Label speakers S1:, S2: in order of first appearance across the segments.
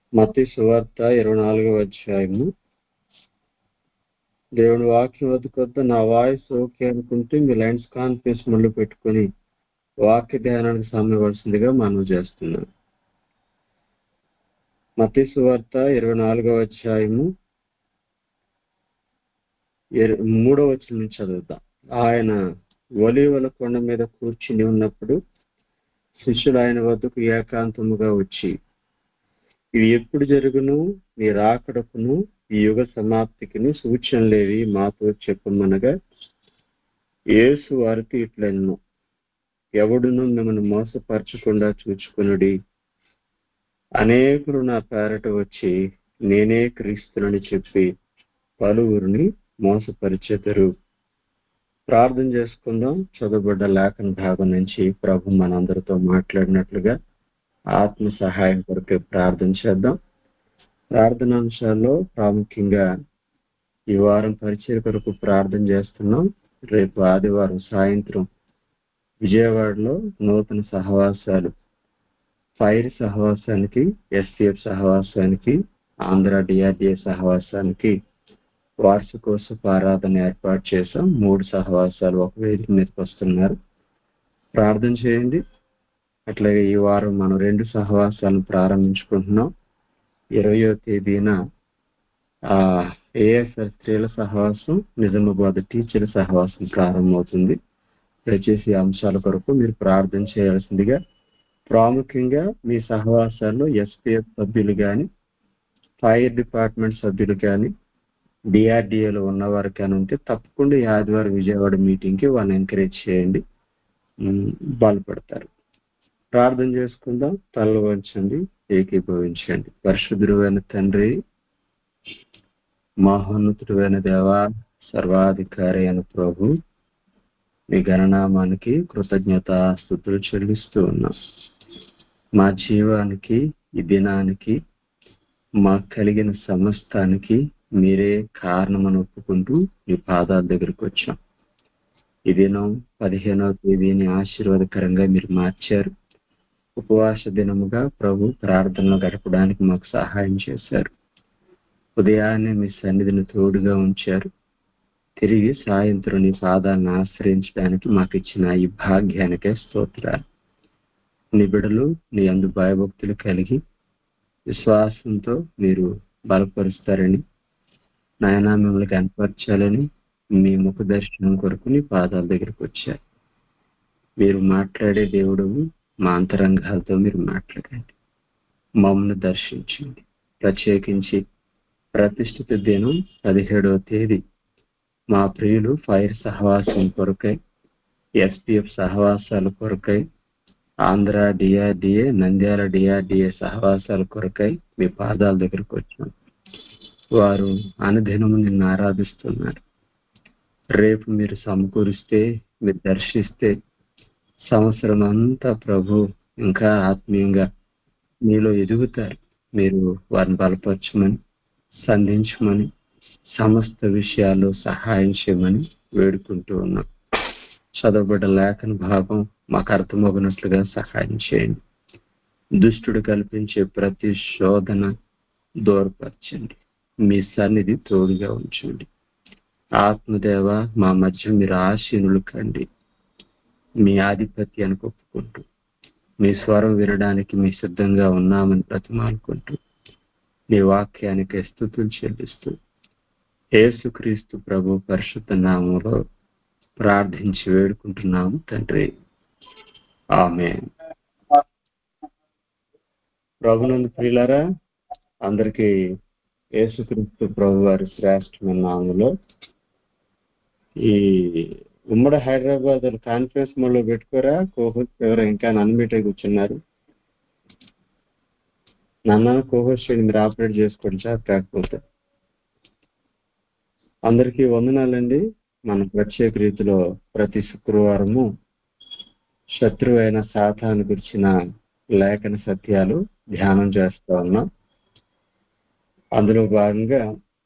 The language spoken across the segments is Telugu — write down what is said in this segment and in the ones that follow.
S1: మత్తయి సువార్త 24వ అధ్యాయము. దేవుని వాక్యం వద్ద నా వాయిస్ ఓకే అనుకుంటే మీ లైన్స్ కాన్ఫరెన్స్ మొదలు పెట్టుకుని వాక్య ధ్యానానికి సమయవలసిందిగా మనవి చేస్తున్నాను. మత్తయి సువార్త 24వ అధ్యాయము 3వ వచనం నుంచి చదువుతాం. ఆయన ఒలీవల కొండ మీద కూర్చుని ఉన్నప్పుడు శిష్యులు ఆయన వద్దకు ఏకాంతముగా వచ్చి, ఇవి ఎప్పుడు జరుగును, నీ రాకడకును ఈ యుగ సమాప్తికిని సూచనలేవి మాతో చెప్పమనగా, యేసు వారితో ఇట్లెన్నో, ఎవడును మిమ్మల్ని మోసపరచకుండా చూచుకొనుడి. అనేకులు నా పేరట వచ్చి నేనే క్రీస్తునని చెప్పి పలువురిని మోసపరిచెదరు. ప్రార్థన చేసుకుందాం. చదువుబడ్డ లేఖన భాగం నుంచి ప్రభు మనందరితో మాట్లాడినట్లుగా ఆత్మ సహాయం కొరకు ప్రార్థన చేద్దాం. ప్రార్థనాంశాల్లో ప్రాముఖ్యంగా ఈ వారం పరిచయ కొరకు ప్రార్థన చేస్తున్నాం. రేపు ఆదివారం సాయంత్రం విజయవాడలో నూతన సహవాసాలు, ఫైర్ సహవాసానికి, ఎస్టీఎఫ్ సహవాసానికి, ఆంధ్ర డిఆర్డిఏ సహవాసానికి వార్షికోత్సవ ఆరాధన ఏర్పాటు చేశాం. 3 సహవాసాలు ఒక వేదిక మీదకి వస్తున్నారు. ప్రార్థన చేయండి. అట్లాగే ఈ వారం మనం 2 సహవాసాలను ప్రారంభించుకుంటున్నాం. 20వ తేదీన ఏఎస్ఆర్ స్త్రీల సహవాసం, నిజామాబాద్ టీచర్ల సహవాసం ప్రారంభమవుతుంది. దయచేసి అంశాల కొరకు మీరు ప్రార్థన చేయాల్సిందిగా, ప్రాముఖ్యంగా మీ సహవాసాల్లో ఎస్పీఎఫ్ సభ్యులు కానీ, ఫైర్ డిపార్ట్మెంట్ సభ్యులు కానీ, డిఆర్డిఏలో ఉన్నవారు కానీ ఉంటే తప్పకుండా ఈ ఆదివారం విజయవాడ మీటింగ్కి వాళ్ళని ఎంకరేజ్ చేయండి, బలపడతారు. ప్రార్థన చేసుకుందాం. తలలు వంచండి, ఏకీభవించండి. పరిశుద్ధుడైన తండ్రి, మహోన్నతుడైన దేవా, సర్వాధికారి అయిన ప్రభు, మీ గణనామానికి కృతజ్ఞతాస్తుతులు చెల్లిస్తూ ఉన్నాం. మా జీవానికి, ఈ దినానికి, మాకు కలిగిన సమస్తానికి మీరే కారణమని ఒప్పుకుంటూ మీ పాదాల దగ్గరికి వచ్చాం. ఈ దినం 15వ తేదీని ఆశీర్వాదకరంగా మీరు మార్చారు. ఉపవాస దినముగా ప్రభు ప్రార్థనలో గడపడానికి మాకు సహాయం చేశారు. ఉదయాన్నే మీ సన్నిధిని తోడుగా ఉంచారు. తిరిగి సాయంత్రం నీ పాదాలను ఆశ్రయించడానికి మాకు ఇచ్చిన ఈ భాగ్యానికే స్తోత్రాలు. నీ బిడ్డలు నీ యందు భయభక్తులు కలిగి విశ్వాసంతో మీరు బలపరుస్తారని, నాయనా మిమ్మల్ని కనపరచాలని మీ ముఖ దర్శనం కొరకు నీ పాదాల దగ్గరికి వచ్చారు. మీరు మాట్లాడే దేవుడు, మా అంతరంగాలతో మీరు మాట్లాడండి, మమ్మల్ని దర్శించండి. ప్రత్యేకించి ప్రతిష్ఠిత దినం 17వ తేదీ మా ప్రియులు ఫైర్ సహవాసం కొరకై, ఎస్పీఎఫ్ సహవాసాల కొరకై, ఆంధ్ర డిఆర్డిఏ, నంద్యాల డిఆర్డిఏ సహవాసాల కొరకై మీ పాదాల దగ్గరకు వచ్చాం. వారు అనుదినము నిన్ను ఆరాధిస్తున్నారు. రేపు మీరు సమకూరిస్తే, మీరు దర్శిస్తే సంవత్సరం అంతా ప్రభు ఇంకా ఆత్మీయంగా మీలో ఎదుగుతారు. మీరు వారిని బలపరచమని, సంధించమని, సమస్త విషయాల్లో సహాయం చేయమని వేడుకుంటూ ఉన్నాం. చదవబడ్డ లేఖన భాగం మాకు అర్థమవునట్లుగా సహాయం చేయండి. దుష్టుడు కల్పించే ప్రతి శోధన దూరపరచండి. మీ సన్నిధి తోడుగా ఉంచండి. ఆత్మదేవ, మా మధ్య మీరు ఆశీనులు కండి. మీ ఆధిపత్యానికి ఒప్పుకుంటూ, మీ స్వరం వినడానికి మీ సిద్ధంగా ఉన్నామని బ్రతిమాలుకుంటూ, నీ వాక్యానికి స్తుతులు చెల్లిస్తూ యేసుక్రీస్తు ప్రభు పరిశుద్ధ నామములో ప్రార్థించి వేడుకుంటున్నాము తండ్రి, ఆమేన్. ప్రభునందు ప్రియులారా, అందరికీ యేసుక్రీస్తు ప్రభు వారి శ్రేష్టమైన నామములో ఈ ఉమ్మడి హైదరాబాద్ కాన్ఫరెన్స్ మోడ్లో పెట్టుకోరా. కోహోస్ట్ ఎవరో ఇంకా అన్మ్యూట్ అయి కూర్చున్నారు. నన్ను కోహోస్ట్ మీరు ఆపరేట్ చేసుకోండి సార్. కాకపోతే అందరికీ వందనాలండి. మన ప్రత్యేక రీతిలో ప్రతి శుక్రవారము శత్రువైన సాతాను గురించిన లేఖన సత్యాలు ధ్యానం చేస్తా ఉన్నాం. అందులో భాగంగా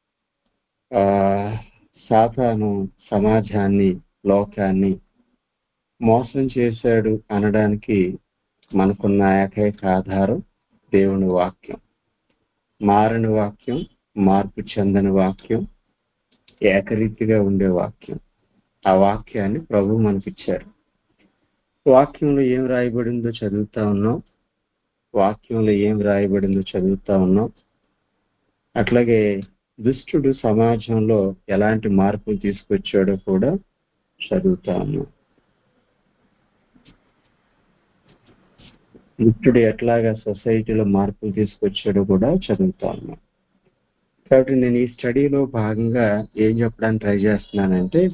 S1: సాతాను సమాజాన్ని, లోకాన్ని మోసం చేశాడు అనడానికి మనకున్న ఏకైక ఆధారం దేవుని వాక్యం. మారని వాక్యం, మార్పు చెందని వాక్యం, ఏకరీతిగా ఉండే వాక్యం. ఆ వాక్యాన్ని ప్రభు మనకిచ్చారు. వాక్యంలో ఏం రాయబడిందో చదువుతా ఉన్నాం. వాక్యంలో ఏం రాయబడిందో చదువుతా ఉన్నాం. అట్లాగే దుష్టుడు సమాజంలో ఎలాంటి మార్పులు తీసుకొచ్చాడో కూడా చదువుతా ఉన్నాం. దుష్టుడు ఎట్లాగా సొసైటీలో మార్పులు తీసుకొచ్చాడో కూడా చదువుతా ఉన్నాం. కాబట్టి నేను ఈ స్టడీలో భాగంగా ఏం చెప్పడానికి ట్రై చేస్తున్నానంటే,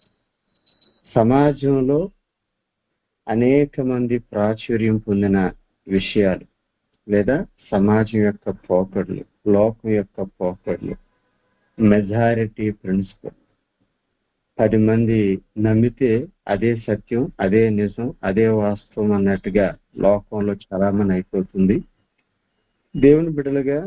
S1: సమాజంలో అనేక మంది ప్రాచుర్యం పొందిన విషయాలు లేదా సమాజం యొక్క పోకడలు, లోకం యొక్క పోకడలు, మెజారిటీ ప్రిన్సిపల్. 10 మంది నమ్మితే అదే సత్యం, అదే నిజం, అదే వాస్తవం అన్నట్టుగా లోకంలో చలామణి అయిపోతుంది. దేవుని బిడ్డలుగా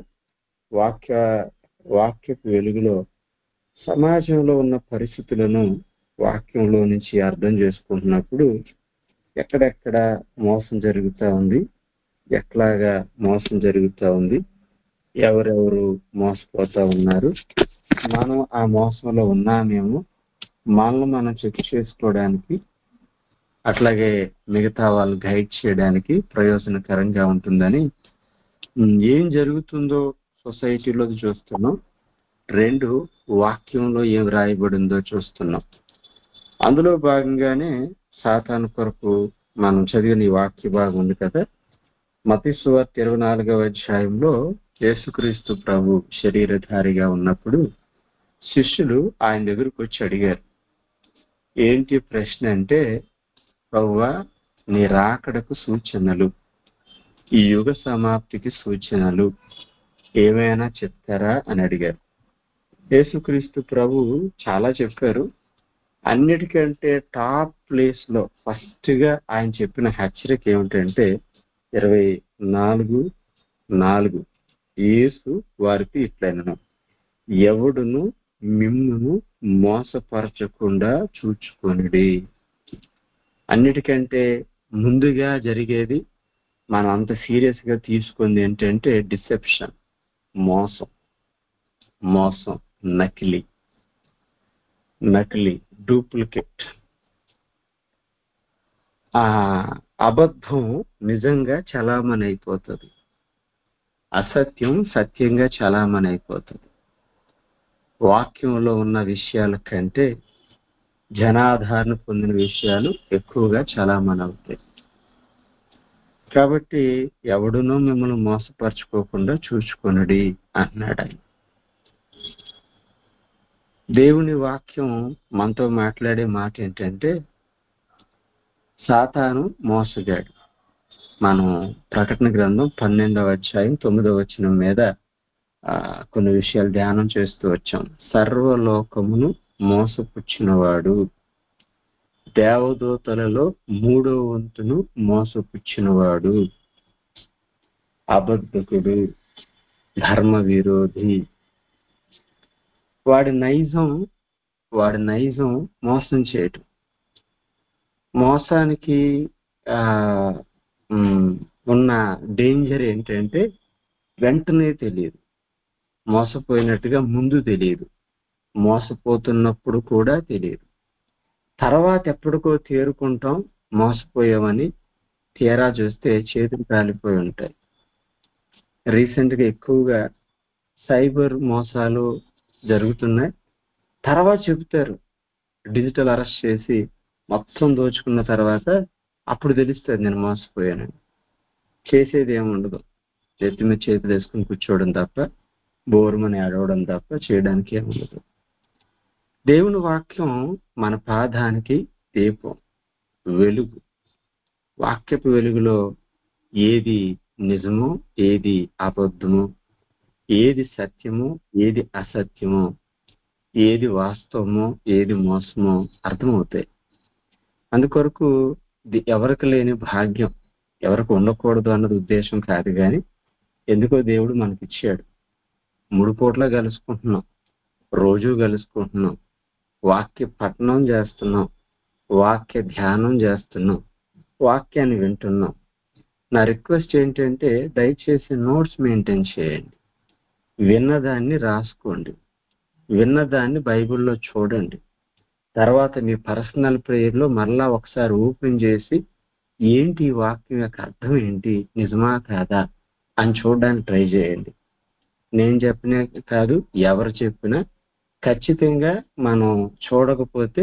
S1: వాక్యపు వెలుగులో సమాజంలో ఉన్న పరిస్థితులను వాక్యంలో నుంచి అర్థం చేసుకుంటున్నప్పుడు ఎక్కడెక్కడ మోసం జరుగుతూ ఉంది, ఎట్లాగా మోసం జరుగుతూ ఉంది, ఎవరెవరు మోసపోతా ఉన్నారు, మనం ఆ మోసంలో ఉన్నామేమో మనల్ని మనం చెక్ చేసుకోవడానికి, అట్లాగే మిగతా వాళ్ళు గైడ్ చేయడానికి ప్రయోజనకరంగా ఉంటుందని ఏం జరుగుతుందో సొసైటీలో చూస్తున్నాం. 2 వాక్యంలో ఏం రాయబడిందో చూస్తున్నాం. అందులో భాగంగానే సాతాను కొరకు మనం చదివిన ఈ వాక్య భాగం ఉంది కదా. మత్తయి సువార్త 24వ అధ్యాయంలో యేసుక్రీస్తు ప్రభు శరీరధారిగా ఉన్నప్పుడు శిష్యులు ఆయన దగ్గరకు వచ్చి అడిగారు. ఏంటి ప్రశ్న అంటే, ప్రభువా, నీ రాకడకు సూచనలు, ఈ యుగ సమాప్తికి సూచనలు ఏమైనా చెప్తారా అని అడిగారు. యేసుక్రీస్తు ప్రభు చాలా చెప్పారు. అన్నిటికంటే టాప్ ప్లేస్ లో ఫస్ట్ గా ఆయన చెప్పిన హెచ్చరిక ఏమిటంటే 24:4 యేసు వారికి ఇట్లనెను, ఎవడును మిమ్మును మోసపరచకుండా చూచుకొనుడి. అన్నిటికంటే ముందుగా జరిగేది మనం అంత సీరియస్ గా తీసుకుంది ఏంటంటే డిసెప్షన్, మోసం, నకిలీ, డూప్లికేట్. ఆ అబద్ధం నిజంగా చలామణి అయిపోతుంది, అసత్యం సత్యంగా చలామణి అయిపోతుంది. వాక్యంలో ఉన్న విషయాల కంటే జనాధారణ పొందిన విషయాలు ఎక్కువగా చలామణి అవుతాయి. కాబట్టి ఎవడునో మిమ్మల్ని మోసపరచుకోకుండా చూచుకొనుడి అన్నాడు ఆయన. దేవుని వాక్యం మనతో మాట్లాడే మాట ఏంటంటే, సాతాను మోసగాడు. మనం ప్రకటన గ్రంథం 12వ అధ్యాయం 9వ వచనం మీద కొన్ని విషయాలు ధ్యానం చేస్తూ వచ్చాం. సర్వలోకమును మోసపుచ్చినవాడు, దేవదూతలలో 3వ వంతును మోసపుచ్చినవాడు, అబద్ధకుడు, ధర్మ విరోధి. వాడి నైజం మోసం చేయటం. మోసానికి ఉన్న డేంజర్ ఏంటంటే వెంటనే తెలియదు, మోసపోయినట్టుగా ముందు తెలియదు, మోసపోతున్నప్పుడు కూడా తెలియదు. తర్వాత ఎప్పటికో తేరుకుంటాం మోసపోయామని, తీరా చూస్తే చేతులు కాలిపోయి ఉంటాయి. రీసెంట్ గా ఎక్కువగా సైబర్ మోసాలు జరుగుతున్నాయి. తర్వాత చెబుతారు, డిజిటల్ అరెస్ట్ చేసి మొత్తం దోచుకున్న తర్వాత అప్పుడు తెలుస్తుంది నేను మోసపోయానని. చేసేది ఏముండదు, నెత్తి మీద చేతులు వేసుకుని కూర్చోవడం తప్ప, బోరుమని ఏడవడం తప్ప చేయడానికి ఏముండదు. దేవుని వాక్యం మన పాదానికి దీపం, వెలుగు. వాక్యపు వెలుగులో ఏది నిజమో, ఏది అబద్ధమో, ఏది సత్యమో, ఏది అసత్యమో, ఏది వాస్తవమో, ఏది మోసమో అర్థమవుతాయి. అందుకొరకు ఎవరికి లేని భాగ్యం, ఎవరికి ఉండకూడదు అన్నది ఉద్దేశం కాదు, కానీ ఎందుకో దేవుడు మనకిచ్చాడు. 3 పూట్ల కలుసుకుంటున్నాం, రోజు కలుసుకుంటున్నాం, వాక్య పఠనం చేస్తున్నాం, వాక్య ధ్యానం చేస్తున్నాం, వాక్యాన్ని వింటున్నాం. నా రిక్వెస్ట్ ఏంటంటే దయచేసి నోట్స్ మెయింటైన్ చేయండి. విన్నదాన్ని రాసుకోండి, విన్నదాన్ని బైబిల్లో చూడండి. తర్వాత మీ పర్సనల్ ప్రేయర్లో మరలా ఒకసారి ఓపెన్ చేసి ఏంటి ఈ వాక్యం యొక్క అర్థం ఏంటి, నిజమా కాదా అని చూడడానికి ట్రై చేయండి. నేను చెప్పినా కాదు, ఎవరు చెప్పినా ఖచ్చితంగా మనం చూడకపోతే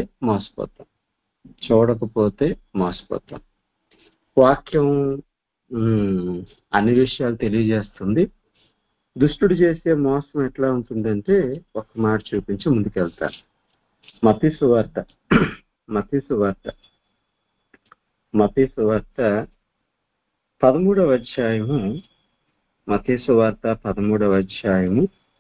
S1: మోసపోతాం. వాక్యం అన్ని విషయాలు తెలియజేస్తుంది. దుష్టుడు చేసే మోసం ఎట్లా ఉంటుందంటే ఒక మాట చూపించి ముందుకెళ్తాను. మత్తయి సువార్త 13వ అధ్యాయము, మత్తయి సువార్త 13వ అధ్యాయము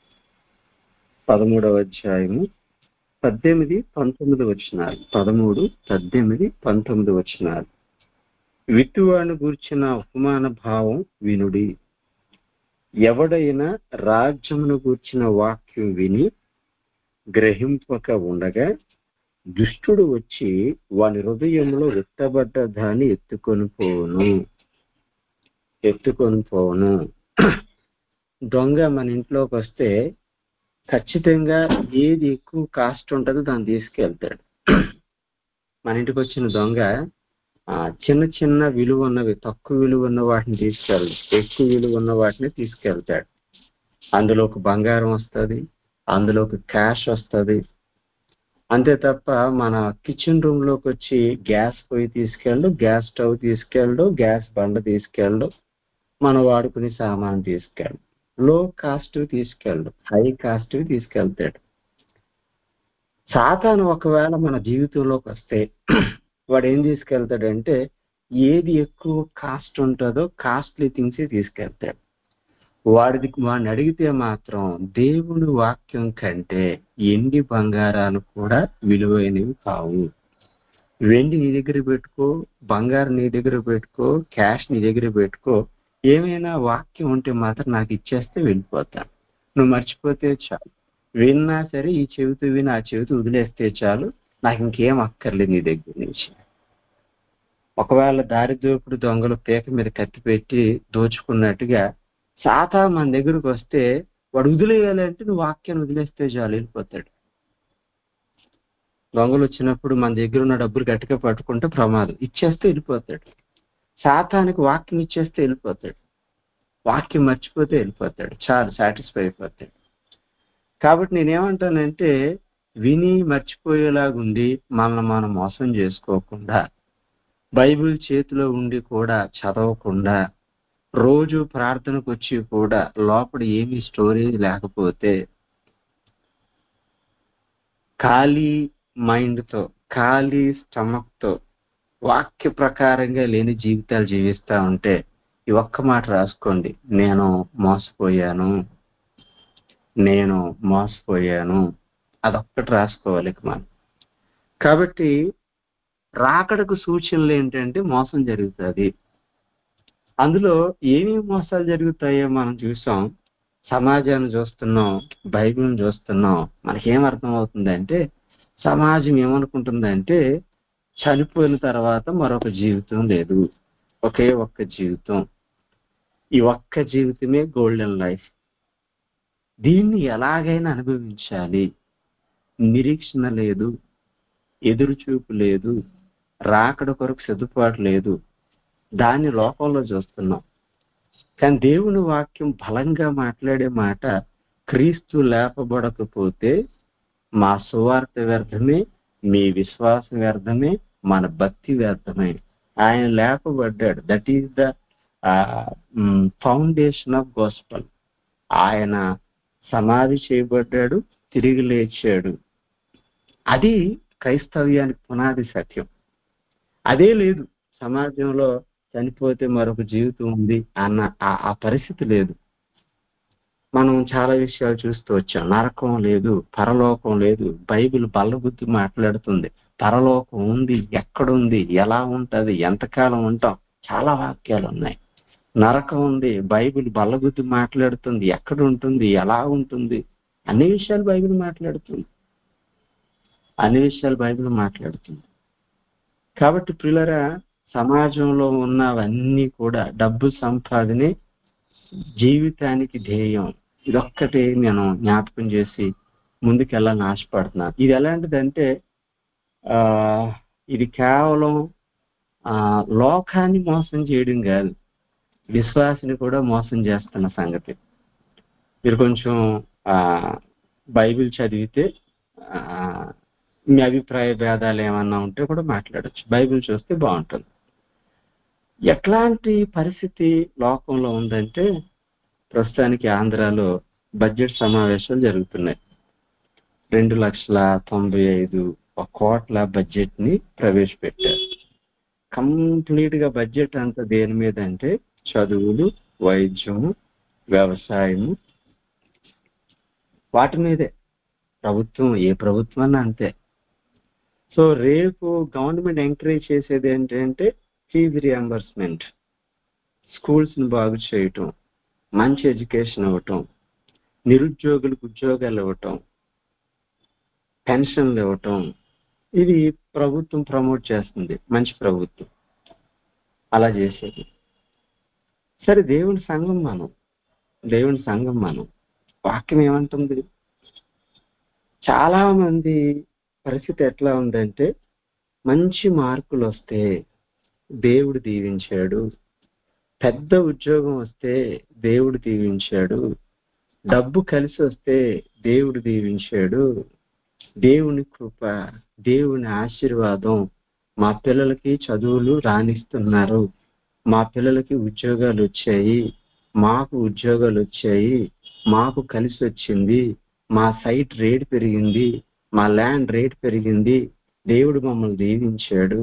S1: 18-19 వచనాలు. 13-18-19 వచనాలు. విత్తువాని గూర్చిన ఉపమాన భావం వినుడి. ఎవడైనా రాజ్యమును గూర్చిన వాక్యం విని గ్రహింపక ఉండగా దుష్టుడు వచ్చి వాని హృదయంలో విత్తబడ్డ దాన్ని ఎత్తుకొని పోవును. దొంగ మన ఇంట్లోకి వస్తే ఖచ్చితంగా ఏది ఎక్కువ కాస్ట్ ఉంటుందో దాన్ని తీసుకెళ్తాడు. మన ఇంటికి వచ్చిన దొంగ చిన్న చిన్న విలువ ఉన్నవి, తక్కువ విలువ ఉన్న వాటిని తీసుకెళ్ళడు, ఎక్కువ విలువ ఉన్న వాటిని తీసుకెళ్తాడు. అందులోకి బంగారం వస్తుంది, అందులోకి క్యాష్ వస్తుంది. అంతే తప్ప మన కిచెన్ రూమ్ లోకి వచ్చి గ్యాస్ పొయ్యి తీసుకెళ్ళడు, గ్యాస్ స్టవ్ తీసుకెళ్ళడు, గ్యాస్ బండ తీసుకెళ్ళడు, మనం వాడుకునే సామాన్ తీసుకెళ్ళడు. లో కాస్ట్ తీసుకెళ్ళడు, హై కాస్ట్ తీసుకెళ్తాడు. సాతాను ఒకవేళ మన జీవితంలోకి వస్తే వాడు ఏం తీసుకెళ్తాడంటే ఏది ఎక్కువ కాస్ట్ ఉంటుందో కాస్ట్లీ థింగ్స్ తీసుకెళ్తాడు. వాడిని అడిగితే మాత్రం దేవుని వాక్యం కంటే ఎండి బంగారాలు కూడా విలువైనవి కావు. వెండి నీ దగ్గర పెట్టుకో, బంగారం నీ దగ్గర పెట్టుకో, క్యాష్ నీ దగ్గర పెట్టుకో, ఏమైనా వాక్యం ఉంటే మాత్రం నాకు ఇచ్చేస్తే వెళ్ళిపోతాను, నువ్వు మర్చిపోతే చాలు. విన్నా సరే ఈ చెవితో విని ఆ చెవితో వదిలేస్తే చాలు, నాకు ఇంకేం అక్కర్లేదు నీ దగ్గర నుంచి. ఒకవేళ దారిదోపుడు దొంగలు పేక మీద కత్తి పెట్టి దోచుకున్నట్టుగా సాతాను మన దగ్గరకు వస్తే వాడు వదిలేయాలంటే నువ్వు వాక్యాన్ని వదిలేస్తే చాలు, వెళ్ళిపోతాడు. దొంగలు వచ్చినప్పుడు మన దగ్గర ఉన్న డబ్బులు గట్టిగా పట్టుకుంటే ప్రమాదం, ఇచ్చేస్తే వెళ్ళిపోతాడు. సాతానికి వాక్యం ఇచ్చేస్తే వెళ్ళిపోతాడు, వాక్యం మర్చిపోతే వెళ్ళిపోతాడు, చాలు సాటిస్ఫై అయిపోతాడు. కాబట్టి నేనేమంటానంటే విని మర్చిపోయేలాగుండి మనల్ని మనం మోసం చేసుకోకుండా, బైబిల్ చేతిలో ఉండి కూడా చదవకుండా, రోజు ప్రార్థనకు వచ్చి కూడా లోపల ఏమీ స్టోరేజ్ లేకపోతే ఖాళీ మైండ్తో, ఖాళీ స్టమక్తో, వాక్య ప్రకారంగా లేని జీవితాలు జీవిస్తూ ఉంటే ఈ ఒక్క మాట రాసుకోండి, నేను మోసపోయాను. అదొక్కటి రాసుకోవాలి ఇక మనం. కాబట్టి రాకడకు సూచనలు ఏంటంటే మోసం జరుగుతుంది. అందులో ఏమేమి మోసాలు జరుగుతాయో మనం చూసాం, సమాజాన్ని చూస్తున్నాం, బైబిల్ని చూస్తున్నాం. మనకేం అర్థమవుతుందంటే సమాజం ఏమనుకుంటుందంటే చనిపోయిన తర్వాత మరొక జీవితం లేదు, ఒకే ఒక్క జీవితం, ఈ ఒక్క జీవితమే గోల్డెన్ లైఫ్, దీన్ని ఎలాగైనా అనుభవించాలి, నిరీక్షణ లేదు, ఎదురుచూపు లేదు, రాకడ కొరకు సిద్ధపాటు లేదు, దాన్ని లోకంలో చూస్తున్నాం. కానీ దేవుని వాక్యం బలంగా మాట్లాడే మాట, క్రీస్తు లేపబడకపోతే మా సువార్త వ్యర్థమే, మీ విశ్వాసం వ్యర్థమే, మన భక్తి వ్యర్థమే. ఆయన లేపబడ్డాడు, that is the foundation of gospel. ఆయన సమాధి చేయబడ్డాడు, తిరిగి లేచాడు. అది క్రైస్తవ్యానికి పునాది సత్యం. అదే లేదు సమాజంలో, చనిపోతే మరొక జీవితం ఉంది అన్న ఆ పరిస్థితి లేదు. మనం చాలా విషయాలు చూస్తూ వచ్చాం. నరకం లేదు, పరలోకం లేదు. బైబిల్ బల్లబుద్ధి మాట్లాడుతుంది, పరలోకం ఉంది, ఎక్కడుంది, ఎలా ఉంటది, ఎంతకాలం ఉంటాం, చాలా వాక్యాలు ఉన్నాయి. నరకం ఉంది, బైబిల్ బల్లబుద్ధి మాట్లాడుతుంది, ఎక్కడ ఉంటుంది, ఎలా ఉంటుంది, అన్ని విషయాలు బైబిల్ మాట్లాడుతుంది. కాబట్టి ప్రియులారా, సమాజంలో ఉన్నవన్నీ కూడా డబ్బు సంపాదనే జీవితానికి ధ్యేయం. ఇదొక్కటి నేను జ్ఞాపకం చేసి ముందుకెళ్ళాలని ఆశపడుతున్నాను. ఇది ఎలాంటిదంటే ఆ ఇది కేవలం లోకాన్ని మోసం చేయడం కాదు, విశ్వాసిని కూడా మోసం చేస్తున్న సంగతి. మీరు కొంచెం ఆ బైబిల్ చదివితే ఆ మీ అభిప్రాయ భేదాలు ఏమన్నా ఉంటే కూడా మాట్లాడొచ్చు. బైబిల్ చూస్తే బాగుంటుంది. ఎట్లాంటి పరిస్థితి లోకంలో ఉందంటే, ప్రస్తుతానికి ఆంధ్రాలో బడ్జెట్ సమావేశాలు జరుగుతున్నాయి. 2,95,00,00,000 బడ్జెట్ ని ప్రవేశపెట్టారు. కంప్లీట్ గా బడ్జెట్ అంతా దేని మీద అంటే చదువులు, వైద్యము, వ్యవసాయము, వాటి మీదే. ప్రభుత్వం ఏ ప్రభుత్వం అన్నా అంతే. సో రేపు గవర్నమెంట్ ఎంకరేజ్ చేసేది ఏంటంటే ఫీజు రియంబర్స్మెంట్, స్కూల్స్ ని బాగు చేయటం, మంచి ఎడ్యుకేషన్ ఇవ్వటం, నిరుద్యోగులకు ఉద్యోగాలు ఇవ్వటం, పెన్షన్లు ఇవ్వటం. ఇది ప్రభుత్వం ప్రమోట్ చేస్తుంది, మంచి ప్రభుత్వం అలా చేసేది. సరే, దేవుని సంఘం మనం వాక్యం ఏమంటుంది? చాలా మంది పరిస్థితి ఎట్లా ఉందంటే, మంచి మార్కులు వస్తే దేవుడు దీవించాడు, పెద్ద ఉద్యోగం వస్తే దేవుడు దీవించాడు, డబ్బు కలిసి వస్తే దేవుడు దీవించాడు, దేవుని కృప, దేవుని ఆశీర్వాదం, మా పిల్లలకి చదువులు రాణిస్తున్నారు, మా పిల్లలకి ఉద్యోగాలు వచ్చాయి, మాకు ఉద్యోగాలు వచ్చాయి, మాకు కలిసి వచ్చింది, మా సైట్ రేట్ పెరిగింది, మా ల్యాండ్ రేట్ పెరిగింది, దేవుడు మమ్మల్ని దీవించాడు.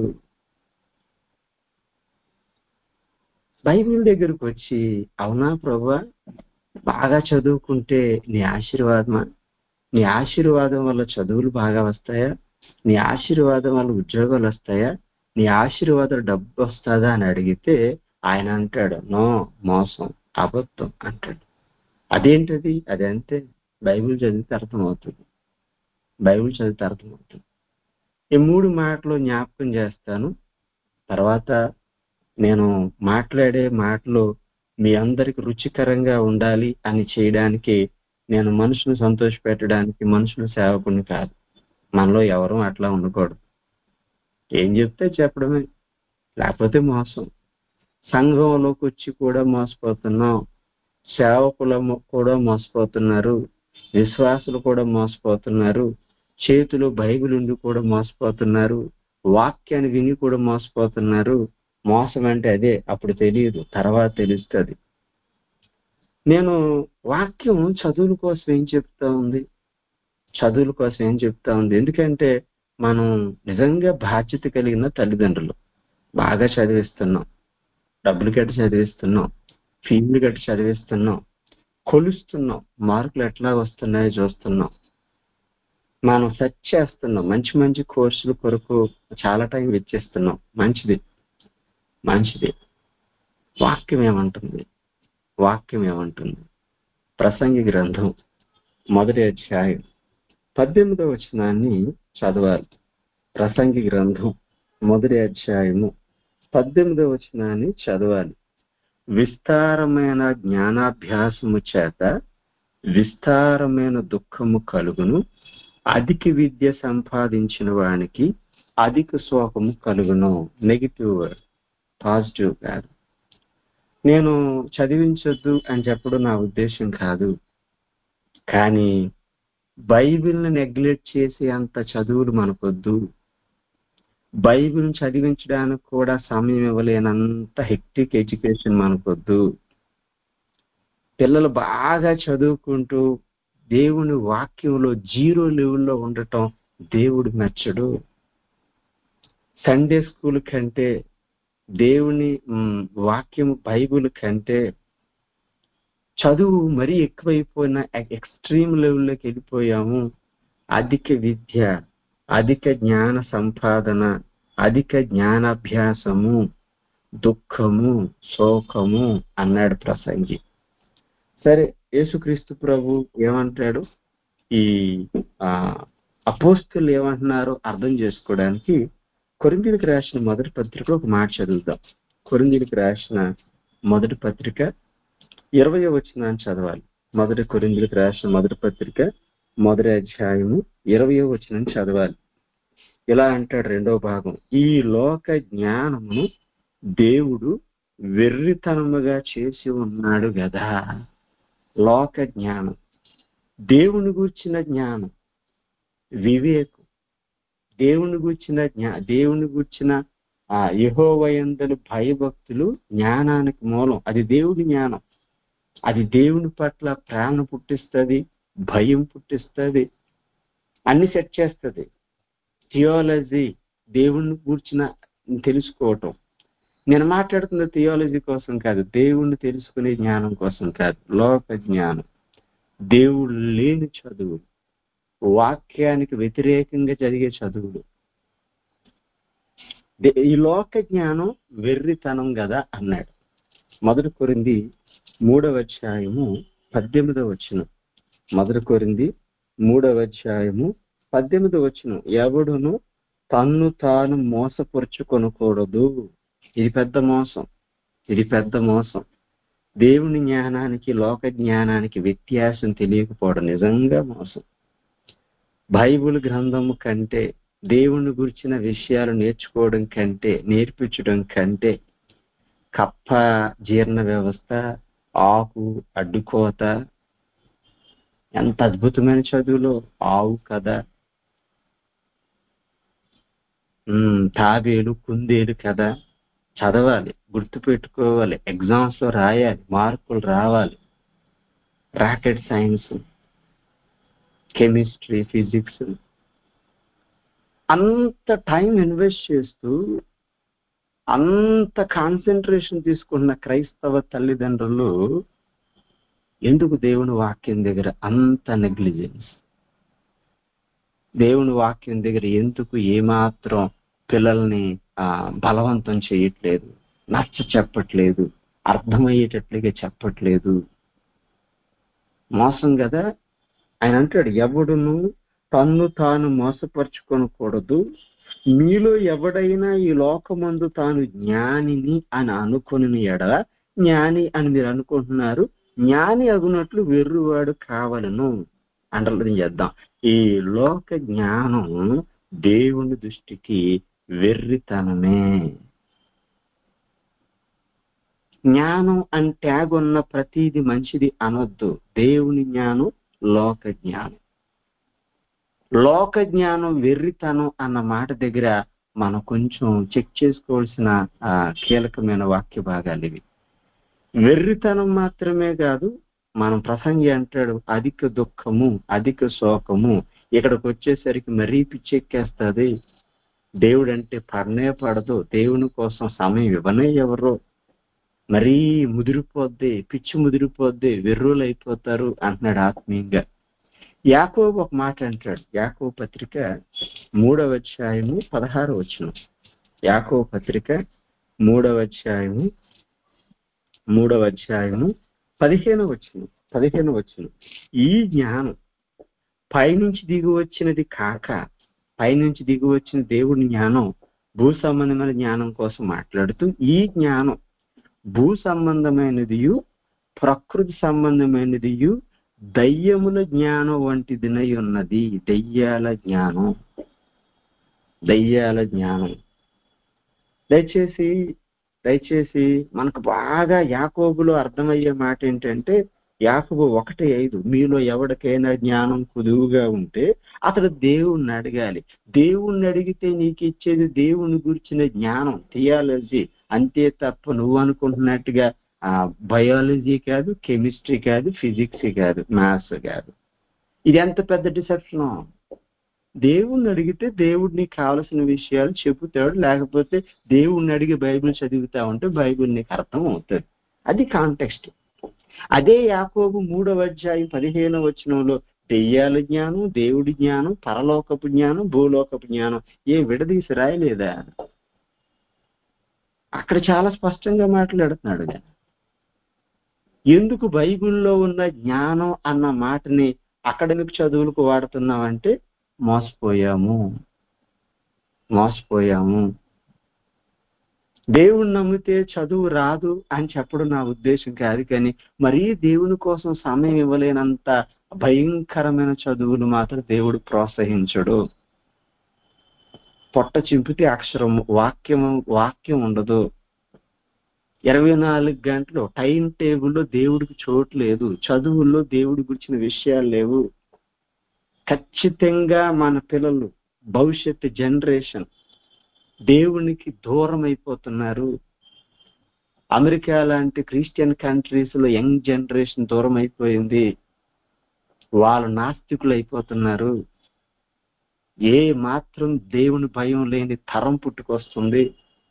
S1: బైబిల్ దగ్గరకు వచ్చి, అవునా ప్రభువా, బాగా చదువుకుంటే నీ ఆశీర్వాదమా? నీ ఆశీర్వాదం వల్ల చదువులు బాగా వస్తాయా? నీ ఆశీర్వాదం వల్ల ఉద్యోగాలు వస్తాయా? నీ ఆశీర్వాదం డబ్బు వస్తుందా అని అడిగితే ఆయన అంటాడు, నో, మోసం, అబద్ధం అంటాడు. అదేంటది? అదంతే. బైబిల్ చదివితే అర్థమవుతుంది. ఈ 3 మాటలు జ్ఞాపకం చేస్తాను. తర్వాత నేను మాట్లాడే మాటలు మీ అందరికి రుచికరంగా ఉండాలి అని చేయడానికి, నేను మనుషులు సంతోషపెట్టడానికి మనుషుల సేవకుని కాదు. మనలో ఎవరూ అట్లా ఉండకూడదు. ఏం చెప్తే చెప్పడమే, లేకపోతే మోసం. సంఘంలోకి వచ్చి కూడా మోసపోతున్నాం, సేవకులు కూడా మోసపోతున్నారు, విశ్వాసులు కూడా మోసపోతున్నారు, చేతులు బైబిల్ ఉండి కూడా మోసపోతున్నారు, వాక్యాన్ని విని కూడా మోసపోతున్నారు. మోసం అంటే అదే. అప్పుడు తెలియదు, తర్వాత తెలుస్తుంది. నేను వాక్యం చదువుల కోసం ఏం చెప్తా ఉంది? ఎందుకంటే మనం నిజంగా బాధ్యత కలిగిన తల్లిదండ్రులు. బాగా చదివిస్తున్నాం, డబ్బులు కట్టి చదివిస్తున్నాం, ఫీజులు కట్టి చదివిస్తున్నాం, కొలుస్తున్నాం, మార్కులు ఎట్లా వస్తున్నాయో చూస్తున్నాం, మనం సెర్చ్ చేస్తున్నాం, మంచి మంచి కోర్సుల కొరకు చాలా టైం వెచ్చిస్తున్నాం. మంచిది. వాక్యం ఏమంటుంది? ప్రసంగి గ్రంథం 1వ అధ్యాయం 18వ వచనాన్ని చదవాలి. ప్రసంగి గ్రంథం 1వ అధ్యాయము 18వ వచనాన్ని చదవాలి. విస్తారమైన జ్ఞానాభ్యాసము చేత విస్తారమైన దుఃఖము కలుగును, అధిక విద్య సంపాదించిన వానికి అధిక శోకము కలుగును. నెగిటివ్ వర్డ్, పాజిటివ్ కాదు. నేను చదివించొద్దు అని చెప్పడం నా ఉద్దేశం కాదు. కానీ బైబిల్ని నెగ్లెక్ట్ చేసే అంత చదువులు మనకొద్దు. బైబిల్ చదివించడానికి కూడా సమయం ఇవ్వలేనంత హెక్టిక్ ఎడ్యుకేషన్ మనకొద్దు. పిల్లలు బాగా చదువుకుంటూ దేవుని వాక్యంలో 0 లెవెల్లో ఉండటం దేవుడు మెచ్చడు. సండే స్కూల్ కంటే, దేవుని వాక్యం బైబిల్ కంటే చదువు మరీ ఎక్కువైపోయిన ఎక్స్ట్రీమ్ లెవెల్లోకి వెళ్ళిపోయాము. అధిక విద్య, అధిక జ్ఞాన సంపాదన, అధిక జ్ఞానాభ్యాసము, దుఃఖము, శోకము అన్నాడు ప్రసంగి. సరే, యేసుక్రీస్తు ప్రభు ఏమంటాడు? ఈ అపోస్తులు ఏమంటున్నారో అర్థం చేసుకోవడానికి కొరింథీయులకు రాసిన మొదటి పత్రిక ఒక మాట చదువుదాం. కొరింథీయులకు రాసిన మొదటి పత్రిక 20వ వచనాన్ని చదవాలి. మొదటి కొరింథీయులకు రాసిన మొదటి పత్రిక మొదటి అధ్యాయము 20వ వచనం చదవాలి. ఇలా అంటాడు రెండో భాగం, ఈ లోక జ్ఞానమును దేవుడు వెర్రితనముగా చేసి ఉన్నాడు కదా. లోక జ్ఞానం, దేవుని గూర్చిన జ్ఞానం, వివేకం, దేవుని గూర్చిన యెహోవాయందు భయభక్తులు జ్ఞానానికి మూలం. అది దేవుడి జ్ఞానం. అది దేవుని పట్ల ప్రేమ పుట్టిస్తుంది, భయం పుట్టిస్తుంది, అన్ని సెట్ చేస్తుంది. థియాలజీ, దేవుణ్ణి గూర్చిన తెలుసుకోవటం. నేను మాట్లాడుతున్న థియాలజీ కోసం కాదు, దేవుణ్ణి తెలుసుకునే జ్ఞానం కోసం కాదు. లోక జ్ఞానం, దేవుడు లేని చదువు, వాక్యానికి వ్యతిరేకంగా జరిగే చదువులు. ఈ లోక జ్ఞానం వెర్రితనం కదా అన్నాడు. మొదటి కొరింథీ 3వ అధ్యాయము 18వ వచనం. మొదటి కొరింథీ 3వ అధ్యాయము 18వ వచనం, ఎవడును తన్ను తాను మోసపరుచుకొనకూడదు. ఇది పెద్ద మోసం, ఇది పెద్ద మోసం. దేవుని జ్ఞానానికి లోక జ్ఞానానికి వ్యత్యాసం తెలియకపోవడం నిజంగా మోసం. బైబిల్ గ్రంథము కంటే, దేవుని గురించిన విషయాలు నేర్చుకోవడం కంటే, నేర్పించడం కంటే కప్ప జీర్ణ వ్యవస్థ, ఆకు అడ్డుకోత, ఎంత అద్భుతమైన చదువులో ఆవు కథ, తాబేలు కుందేలు కథ చదవాలి, గుర్తుపెట్టుకోవాలి, ఎగ్జామ్స్ లో రాయాలి, మార్కులు రావాలి. రాకెట్ సైన్స్, కెమిస్ట్రీ, ఫిజిక్స్, అంత టైం ఇన్వెస్ట్ చేస్తూ అంత కాన్సన్ట్రేషన్ తీసుకున్న క్రైస్తవ తల్లిదండ్రులు ఎందుకు దేవుని వాక్యం దగ్గర అంత నెగ్లిజెన్స్? దేవుని వాక్యం దగ్గర ఎందుకు ఏమాత్రం పిల్లల్ని బలవంతం చేయట్లేదు, నచ్చ చెప్పట్లేదు, అర్థమయ్యేటట్లుగా చెప్పట్లేదు? మోసం కదా. ఆయన అంటాడు, ఎవడును తన్ను తాను మోసపరుచుకొనకూడదు. మీలో ఎవడైనా ఈ లోకమందు తాను జ్ఞానిని అని అనుకుని ఎడల, జ్ఞాని అని మీరు అనుకుంటున్నారు, జ్ఞాని అగునట్లు వెర్రివాడు కావాలను. అండర్లైన్ చేద్దాం. ఈ లోక జ్ఞానం దేవుని దృష్టికి వెర్రితనమే. జ్ఞానం అని ట్యాగ్ ఉన్న ప్రతిది మంచిది అనొద్దు. దేవుని జ్ఞానం లోక జ్ఞానం. లోక జ్ఞానం వెర్రితనం అన్న మాట దగ్గర మనం కొంచెం చెక్ చేసుకోవాల్సిన కీలకమైన వాక్య భాగాలు ఇవి. వెర్రితనం మాత్రమే కాదు, మనం ప్రసంగి అంటాడు అధిక దుఃఖము, అధిక శోకము. ఇక్కడికి వచ్చేసరికి మరీ పిచ్చెక్కేస్తుంది. దేవుడు అంటే పడనే పడదు, దేవుని కోసం సమయం ఇవ్వనే ఎవరో, మరీ ముదిరిపోద్ది, పిచ్చి ముదిరిపోద్ది, వెర్రులు అయిపోతారు అంటున్నాడు ఆత్మీయంగా. యాకోబు ఒక మాట అంటాడు, యాకోబు పత్రిక 3వ అధ్యాయము 16వ వచనం. యాకోబు పత్రిక 3వ అధ్యాయము 15వ వచనం. ఈ జ్ఞానం పైనుంచి దిగి వచ్చినది కాక, పైనుంచి దిగి వచ్చిన దేవుని జ్ఞానం భూ సంబంధమైన జ్ఞానం కోసం మాట్లాడుతూ, ఈ జ్ఞానం భూ సంబంధమైనదియు ప్రకృతి సంబంధమైనదియు దయ్యముల జ్ఞానం వంటిదినై ఉన్నది. దయ్యాల జ్ఞానం, దయ్యాల జ్ఞానం. దయచేసి మనకు బాగా యాకోబులో అర్థమయ్యే మాట ఏంటంటే, యాకోబు 1:5, మీలో ఎవరికైనా జ్ఞానం కుదువుగా ఉంటే అతడు దేవుణ్ణి అడగాలి. దేవుణ్ణి అడిగితే నీకు ఇచ్చేది దేవుని గురించిన జ్ఞానం, థియాలజీ అంతే తప్ప నువ్వు అనుకుంటున్నట్టుగా బయాలజీ కాదు, కెమిస్ట్రీ కాదు, ఫిజిక్స్ కాదు, మ్యాథ్స్ కాదు. ఇది ఎంత పెద్ద డిసెప్షన్. దేవుణ్ణి అడిగితే దేవుడు నీకు కావలసిన విషయాలు చెబుతాడు, లేకపోతే దేవుణ్ణి అడిగి బైబిల్ చదువుతా ఉంటే బైబిల్ నీకు అర్థం అవుతుంది. అది కాంటెక్స్ట్. అదే యాకోబు 3వ అధ్యాయం 15వ వచనంలో దెయ్యాల జ్ఞానం, దేవుడి జ్ఞానం, పరలోకపు జ్ఞానం, భూలోకపు జ్ఞానం విడదీసి రాయలేదా? అక్కడ చాలా స్పష్టంగా మాట్లాడుతున్నాడు. ఎందుకు బైబిల్లో ఉన్న జ్ఞానం అన్న మాటని అకాడమిక్ చదువులకు వాడుతున్నామంటే మోసపోయాము. దేవుణ్ణి నమ్మితే చదువు రాదు అని చెప్పడం నా ఉద్దేశం కాదు, కానీ మరీ దేవుని కోసం సమయం ఇవ్వలేనంత భయంకరమైన చదువులు మాత్రం దేవుడు ప్రోత్సహించడు. పొట్ట చింపితే అక్షరం వాక్యం ఉండదు. 24 గంటలు టైం టేబుల్లో దేవుడికి చోటు లేదు. చదువుల్లో దేవుడి గురించిన విషయాలు లేవు. ఖచ్చితంగా మన పిల్లలు, భవిష్యత్తు జనరేషన్ దేవునికి దూరం అయిపోతున్నారు. అమెరికా లాంటి క్రిస్టియన్ కంట్రీస్ లో యంగ్ జనరేషన్ దూరం అయిపోయింది. వాళ్ళు నాస్తికులు అయిపోతున్నారు. ఏ మాత్రం దేవుని భయం లేని తరం పుట్టుకొస్తుంది.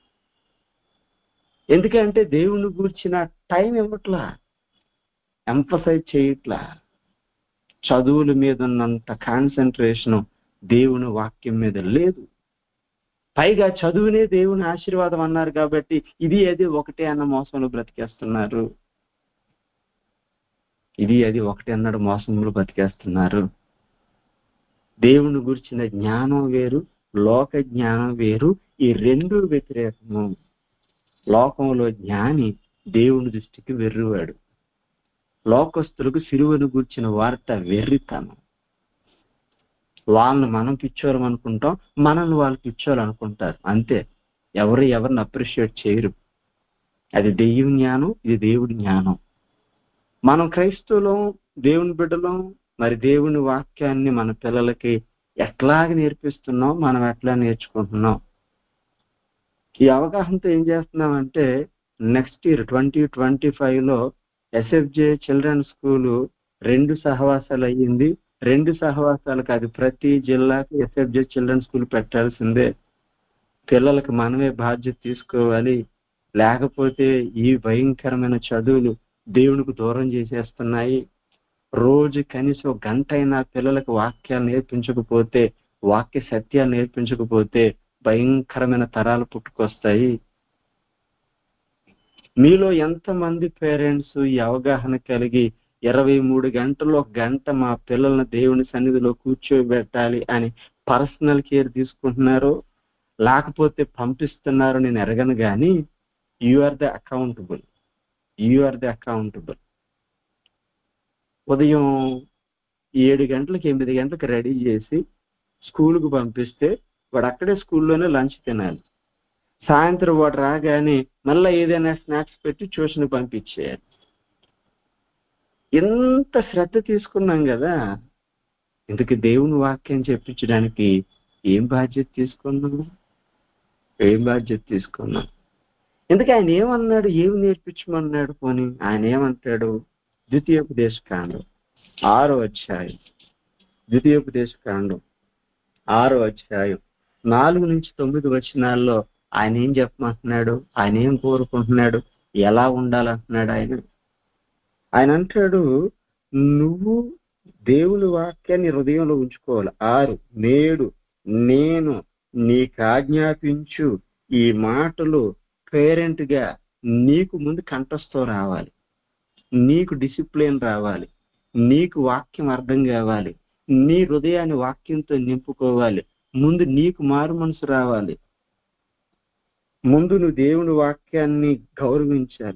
S1: ఎందుకంటే దేవుని గూర్చిన టైం ఇవ్వట్లా, ఎంఫసైజ్ చేయట్లా. చదువుల మీద ఉన్నంత కాన్సన్ట్రేషన్ దేవుని వాక్యం మీద లేదు. పైగా చదువునే దేవుని ఆశీర్వాదం అన్నారు కాబట్టి ఇది అది ఒకటే అన్న మోసంలో బ్రతికేస్తున్నారు. ఇది అది ఒకటే అన్నాడు మోసంలో బ్రతికేస్తున్నారు. దేవుని గురించిన జ్ఞానం వేరు, లోక జ్ఞానం వేరు. ఈ రెండు వ్యతిరేకము. లోకంలో జ్ఞాని దేవుని దృష్టికి వెర్రివాడు. లోకస్తులకు సిలువను గురించిన వార్త వెర్రితనం. వాళ్ళని మనం పిచ్చోరం అనుకుంటాం, మనల్ని వాళ్ళు పిచ్చోరు అనుకుంటారు. అంతే. ఎవరిని అప్రిషియేట్ చేయరు. అది దెయ్యం జ్ఞానం, ఇది దేవుడి జ్ఞానం. మనం క్రైస్తవులం, దేవుని బిడ్డలం. మరి దేవుని వాక్యాన్ని మన పిల్లలకి ఎట్లాగ నేర్పిస్తున్నాం, మనం ఎట్లా నేర్చుకుంటున్నాం. ఈ అవగాహనతో ఏం చేస్తున్నామంటే నెక్స్ట్ ఇయర్ 2025లో ఎస్ఎఫ్జే చిల్డ్రన్ స్కూలు 2 సహవాసాలు అయ్యింది. 2 సహవాసాలకు అది ప్రతి జిల్లాకి ఎస్ఎఫ్జే చిల్డ్రన్ స్కూల్ పెట్టాల్సిందే. పిల్లలకు మనమే బాధ్యత తీసుకోవాలి. లేకపోతే ఈ భయంకరమైన చదువులు దేవునికి దూరం చేసేస్తున్నాయి. రోజు కనీసం 1 గంట అయినా పిల్లలకు వాక్యాలు నేర్పించకపోతే, వాక్య సత్యాలు నేర్పించకపోతే భయంకరమైన తరాలు పుట్టుకొస్తాయి. మీలో ఎంతమంది పేరెంట్స్ ఈ అవగాహన కలిగి 23 గంటల్లో 1 గంట మా పిల్లల్ని దేవుని సన్నిధిలో కూర్చోబెట్టాలి అని పర్సనల్ కేర్ తీసుకుంటున్నారో, లేకపోతే పంపిస్తున్నారో నేను ఎరగను, కానీ యు ఆర్ ద అకౌంటబుల్. ఉదయం 7 గంటలకు 8 గంటలకు రెడీ చేసి స్కూల్కు పంపిస్తే వాడు అక్కడే స్కూల్లోనే లంచ్ తినాలి. సాయంత్రం వాడు రాగానే మళ్ళీ ఏదైనా స్నాక్స్ పెట్టి ట్యూషన్ పంపించేయాలి. ఎంత శ్రద్ధ తీసుకున్నాం కదా. ఇందుకు దేవుని వాక్యం చెప్పించడానికి ఏం బాధ్యత తీసుకున్నాం? ఎందుకు ఆయన ఏమన్నాడు, ఏమి నేర్పించమన్నాడు? పోనీ ఆయన ఏమంటాడు? ద్వితీయోపదేశకాండం 6వ అధ్యాయం 4 నుంచి 9 వచనాల్లో ఆయన ఏం చెప్పమంటున్నాడు, ఆయన ఏం కోరుకుంటున్నాడు, ఎలా ఉండాలంటున్నాడు? ఆయన అంటాడు, నువ్వు దేవుని వాక్యాన్ని హృదయంలో ఉంచుకోవాలి. 6 నేడు నేను నీకు ఆజ్ఞాపించు ఈ మాటలు పేరెంట్ గా నీకు ముందు కంఠస్థం రావాలి, నీకు డిసిప్లిన్ రావాలి, నీకు వాక్యం అర్థం కావాలి, నీ హృదయాన్ని వాక్యంతో నింపుకోవాలి. ముందు నీకు మారు మనసు రావాలి. ముందు నువ్వు దేవుని వాక్యాన్ని గౌరవించాలి.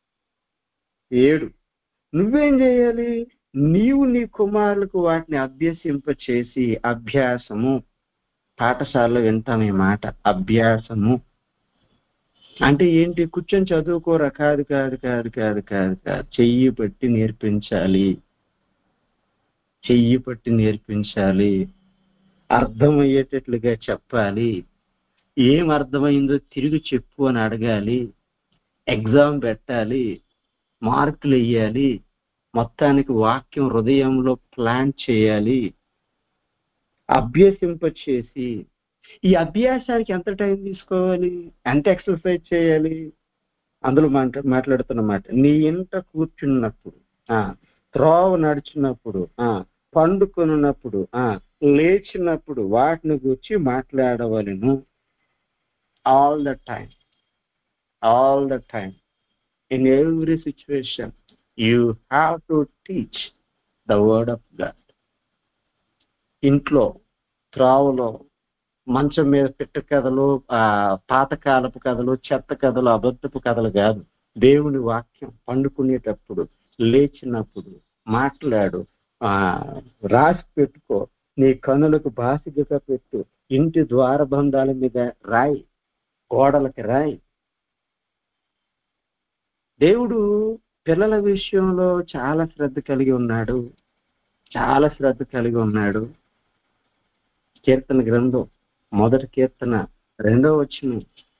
S1: 7 నువ్వేం చేయాలి? నీవు నీ కుమారులకు వాటిని అభ్యసింపచేసి, అభ్యాసము. పాఠశాలలో వింటాం ఈ మాట, అభ్యాసము అంటే ఏంటి? కూర్చొని చదువుకోరా, కాదు. చెయ్యి పట్టి నేర్పించాలి. అర్థమయ్యేటట్లుగా చెప్పాలి. ఏం అర్థమైందో తిరిగి చెప్పు అని అడగాలి. ఎగ్జామ్ పెట్టాలి, మార్కులు వేయాలి. మొత్తానికి వాక్యం హృదయంలో ప్లాన్ చేయాలి, అభ్యసింపచేసి. ఈ అభ్యాసానికి ఎంత టైం తీసుకోవాలి, ఎంత ఎక్సర్సైజ్ చేయాలి? అందులో మాట్లాడుతున్నమాట. నీ ఇంట కూర్చున్నప్పుడు, త్రోవ నడిచినప్పుడు, పండుకొనున్నప్పుడు, లేచినప్పుడు వాటిని గురించి మాట్లాడవలెను. All the time in every situation you have to teach the word of God. ఇంట్లో, త్రోవలో, మంచం మీద పెట్ట కథలు, పాతకాలపు కథలు, చెత్త కథలు, అబద్ధపు కథలు కాదు. దేవుని వాక్యం పండుకునేటప్పుడు, లేచినప్పుడు మాట్లాడు, ఆ రాసి పెట్టుకో, నీ కనులకు బాసికగా పెట్టు, ఇంటి ద్వారబంధాల మీద రాయి, గోడలకి రాయి. దేవుడు పిల్లల విషయంలో చాలా శ్రద్ధ కలిగి ఉన్నాడు, చాలా శ్రద్ధ కలిగి ఉన్నాడు. కీర్తన గ్రంథం 1వ కీర్తన 2వ వచనం,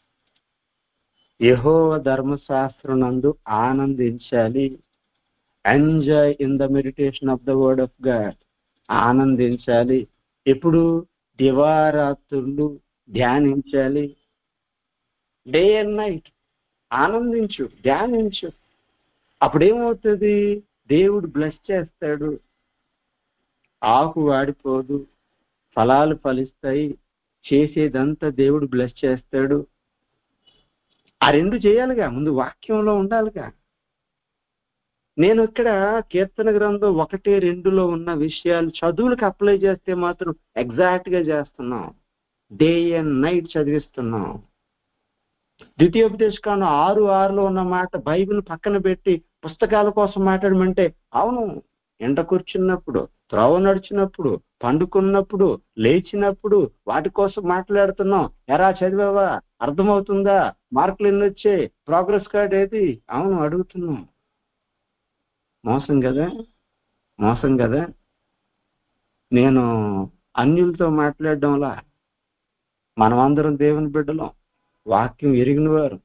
S1: యెహోవా ధర్మశాస్త్రం నందు ఆనందించాలి. Enjoy in the meditation of the word of God. ఆనందించాలి. ఎప్పుడు? దివారాత్రులు ధ్యానించాలి. డే అండ్ నైట్ ఆనందించు, ధ్యానించు. అప్పుడేమవుతుంది? దేవుడు బ్లెస్ చేస్తాడు. ఆకు వాడిపోదు, ఫలాలు ఫలిస్తాయి, చేసేదంతా దేవుడు బ్లెస్ చేస్తాడు. ఆ రెండు చేయాలిగా, ముందు వాక్యంలో ఉండాలిగా. నేను ఇక్కడ కీర్తన గ్రంథం 1-2లో ఉన్న విషయాలు చదువులకు అప్లై చేస్తే మాత్రం ఎగ్జాక్ట్ గా చేస్తున్నాం. డే అండ్ నైట్ చదివిస్తున్నాం. ద్వితీయోపదేశకాండం 6:6లో ఉన్న మాట బైబిల్ పక్కన పెట్టి పుస్తకాల కోసం మాట్లాడమంటే, అవును, ఎండ కూర్చున్నప్పుడు, త్రోవ నడిచినప్పుడు, పండుకున్నప్పుడు, లేచినప్పుడు వాటి కోసం మాట్లాడుతున్నాం. ఎరా చదివావా? అర్థమవుతుందా? మార్కులు ఎన్ని వచ్చాయి? ప్రోగ్రెస్ కార్డ్ ఏది? అవును, అడుగుతున్నాం. మోసం కదా, మోసం కదా. నేను అన్యులతో మాట్లాడడంలా, మనమందరం దేవుని బిడ్డలం, వాక్యం ఎరిగిన వారు.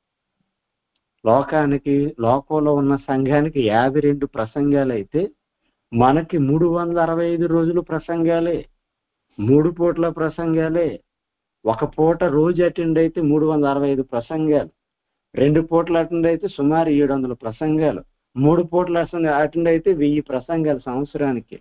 S1: లోకంలో ఉన్న సంఘానికి 52 ప్రసంగాలు అయితే మనకి 365 రోజులు ప్రసంగాలే, 3 పూట్ల ప్రసంగాలే. ఒక పూట రోజు అటెండ్ అయితే 365 ప్రసంగాలు, 2 పూటలు అటెండ్ అయితే సుమారు 700 ప్రసంగాలు, 3 పూటలు అటెండ్ అయితే 1000 ప్రసంగాలు సంవత్సరానికి.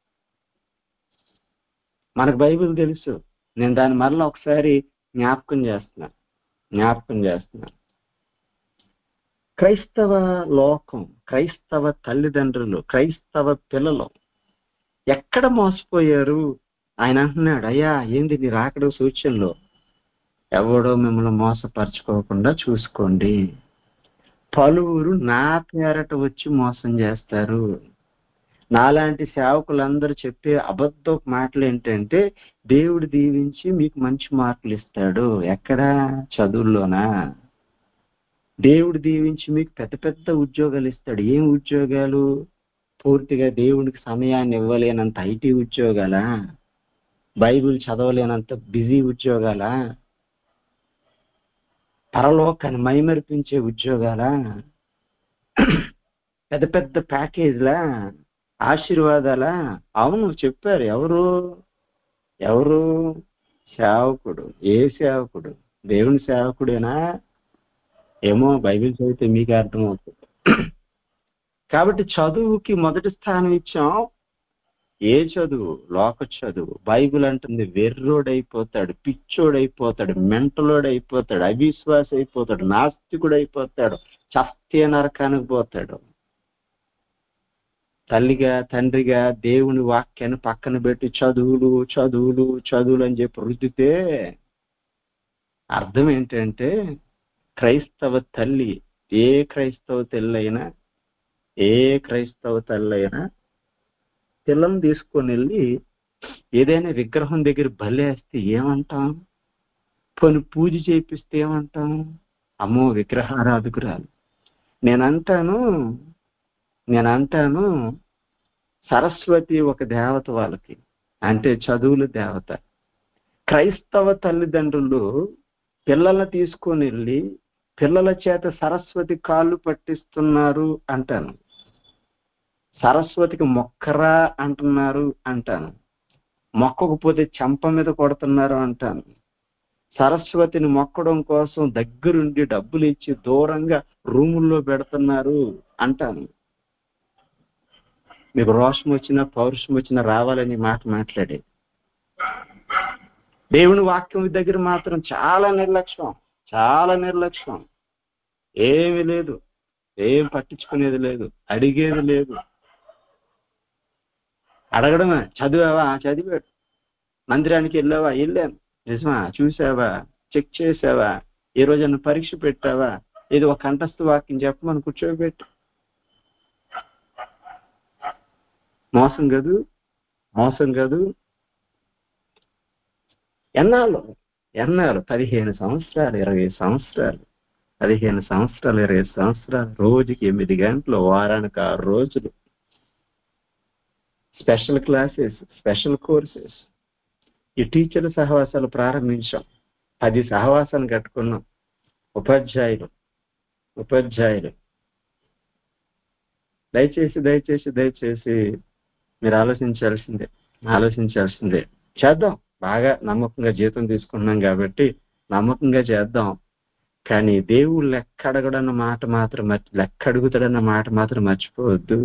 S1: మనకు బైబిల్ తెలుసు. నేను దాన్ని మరలా ఒకసారి జ్ఞాపకం చేస్తున్నాను. క్రైస్తవ లోకం, క్రైస్తవ తల్లిదండ్రులు, క్రైస్తవ పిల్లలు ఎక్కడ మోసపోయారు? ఆయన అంటున్నాడు, అయ్యా ఏంది నీ రాకడ సూచనలో? ఎవడో మిమ్మల్ని మోసపరచుకోకుండా చూసుకోండి. పలువురు నా పేరట వచ్చి మోసం చేస్తారు. నాలాంటి సేవకులందరూ చెప్పే అబద్ధపు మాటలు ఏంటంటే, దేవుడు దీవించి మీకు మంచి మార్కులు ఇస్తాడు. ఎక్కడా? చదువుల్లోనా? దేవుడు దీవించి మీకు పెద్ద పెద్ద ఉద్యోగాలు ఇస్తాడు. ఏం ఉద్యోగాలు? పూర్తిగా దేవునికి సమయాన్ని ఇవ్వలేనంత ఐటీ ఉద్యోగాలా? బైబిల్ చదవలేనంత బిజీ ఉద్యోగాలా? పరలోకాన్ని మైమరిపించే ఉద్యోగాలా? పెద్ద పెద్ద ప్యాకేజ్లా? ఆశీర్వాదాలా? అవును, చెప్పారు. ఎవరు? సేవకుడు. ఏ సేవకుడు? దేవుని సేవకుడేనా? ఏమో, బైబిల్ చదివితే మీకే అర్థమవుతుంది. కాబట్టి చదువుకి మొదటి స్థానం ఇచ్చాం. ఏ చదువు? లోక చదువు. బైబిల్ అంటుంది వెర్రోడైపోతాడు, పిచ్చోడైపోతాడు, మెంటలోడైపోతాడు, అవిశ్వాస అయిపోతాడు, నాస్తికుడైపోతాడు, చస్తే నరకానికి పోతాడు. తల్లిగా తండ్రిగా దేవుని వాక్యాన్ని పక్కన పెట్టి చదువులు అని చెప్పి రుద్దితే అర్థం ఏంటంటే, క్రైస్తవ తల్లి, ఏ క్రైస్తవ తల్లైనా పిల్లల్ని తీసుకొని వెళ్ళి ఏదైనా విగ్రహం దగ్గర బలేస్తే ఏమంటాం? పోనీ పూజ చేపిస్తే ఏమంటాం? అమ్మో, విగ్రహారాధకురాలు. నేనంటాను సరస్వతి ఒక దేవత వాళ్ళకి, అంటే చదువుల దేవత. క్రైస్తవ తల్లిదండ్రులు పిల్లల్ని తీసుకొని వెళ్ళి పిల్లల చేత సరస్వతి కాళ్ళు పట్టిస్తున్నారు అంటాను. సరస్వతికి మొక్కరా అంటున్నారు అంటాను. మొక్కకపోతే చెంప మీద కొడుతున్నారు అంటాను. సరస్వతిని మొక్కడం కోసం దగ్గరుండి డబ్బులు ఇచ్చి దూరంగా రూముల్లో పెడుతున్నారు అంటాను. మీకు రోషం వచ్చినా పౌరుషం వచ్చినా రావాలని మాట మాట్లాడే దేవుని వాక్యం దగ్గర మాత్రం చాలా నిర్లక్ష్యం. ఏమీ లేదు, ఏం పట్టించుకునేది లేదు, అడిగేది లేదు. అడగడమే. చదివావా? చదివాడు. మందిరానికి వెళ్ళావా? వెళ్ళాను. నిజమా? చూసావా? చెక్ చేసావా? ఏ రోజన్నా పరీక్ష పెట్టావా? ఏదో ఒక కంఠస్థ వాక్యం చెప్పమని కూర్చోబెట్టి. మోసం కాదు, మోసం కాదు. ఎన్నాళ్ళు 15 సంవత్సరాలు, 20 సంవత్సరాలు, 15 సంవత్సరాలు, 20 సంవత్సరాలు, రోజుకి 8 గంటలు, వారానికి 6 రోజులు, స్పెషల్ క్లాసెస్, స్పెషల్ కోర్సెస్. ఈ టీచర్ల సహవాసాలు ప్రారంభించాం. 10 సహవాసాలు కట్టుకున్నాం. ఉపాధ్యాయులు దయచేసి మీరు ఆలోచించాల్సిందే. చేద్దాం. బాగా నమ్మకంగా జీతం తీసుకుంటున్నాం కాబట్టి నమ్మకంగా చేద్దాం. కానీ దేవుడు లెక్క అడుగుతాడన్న మాట మాత్రం మర్చిపోవద్దు.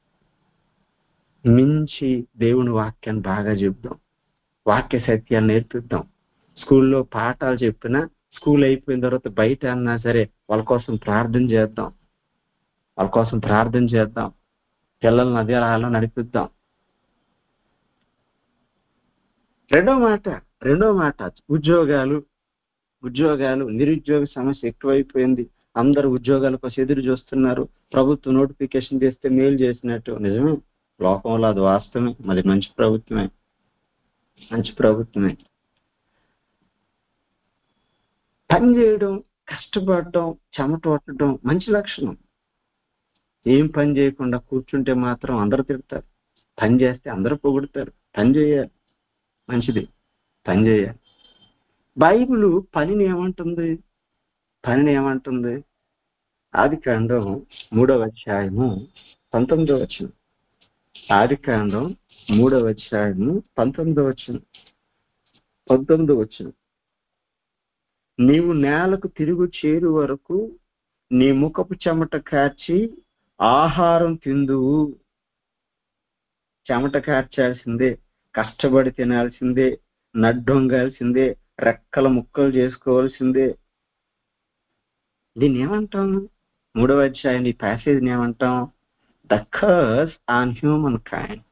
S1: మించి దేవుని వాక్యాన్ని బాగా చెప్దాం. వాక్య సత్యాన్ని నేర్పిద్దాం. స్కూల్లో పాఠాలు చెప్పినా, స్కూల్ అయిపోయిన తర్వాత బయట అన్నా సరే వాళ్ళ కోసం ప్రార్థన చేద్దాం. పిల్లల్ని అదే అలా నడిపిద్దాం. రెండో మాట ఉద్యోగాలు, నిరుద్యోగ సమస్య ఎక్కువైపోయింది. అందరూ ఉద్యోగాల కోసం ఎదురు చూస్తున్నారు. ప్రభుత్వం నోటిఫికేషన్ చేస్తే మేలు చేసినట్టు. నిజమే, లోకంలో అది వాస్తవమే. మరి మంచి ప్రభుత్వమే. పని చేయడం, కష్టపడటం, చెమటొట్టడం మంచి లక్షణం. ఏం పని చేయకుండా కూర్చుంటే మాత్రం అందరూ తిడతారు. పని చేస్తే అందరూ పొగుడుతారు. పని చేయాలి, మంచిది. పని చేయాలి. బైబిల్ పనిని ఏమంటుంది? ఆదికాండం 3వ అధ్యాయము 19వ వచనం. ఆదికాండం 3వ అధ్యాయము 19వ వచనం. నీవు నేలకు తిరుగు చేరు వరకు నీ ముఖపు చెమట కార్చి ఆహారం తిందువు. చెమట కార్చాల్సిందే, కష్టపడి తినాల్సిందే, నడ్డొంగాల్సిందే, రెక్కల ముక్కలు చేసుకోవాల్సిందే. దీన్ని ఏమంటాం? 3వ అధ్యాయం ఈ ప్యాసేజ్ని ఏమంటాం? The curse on human kind.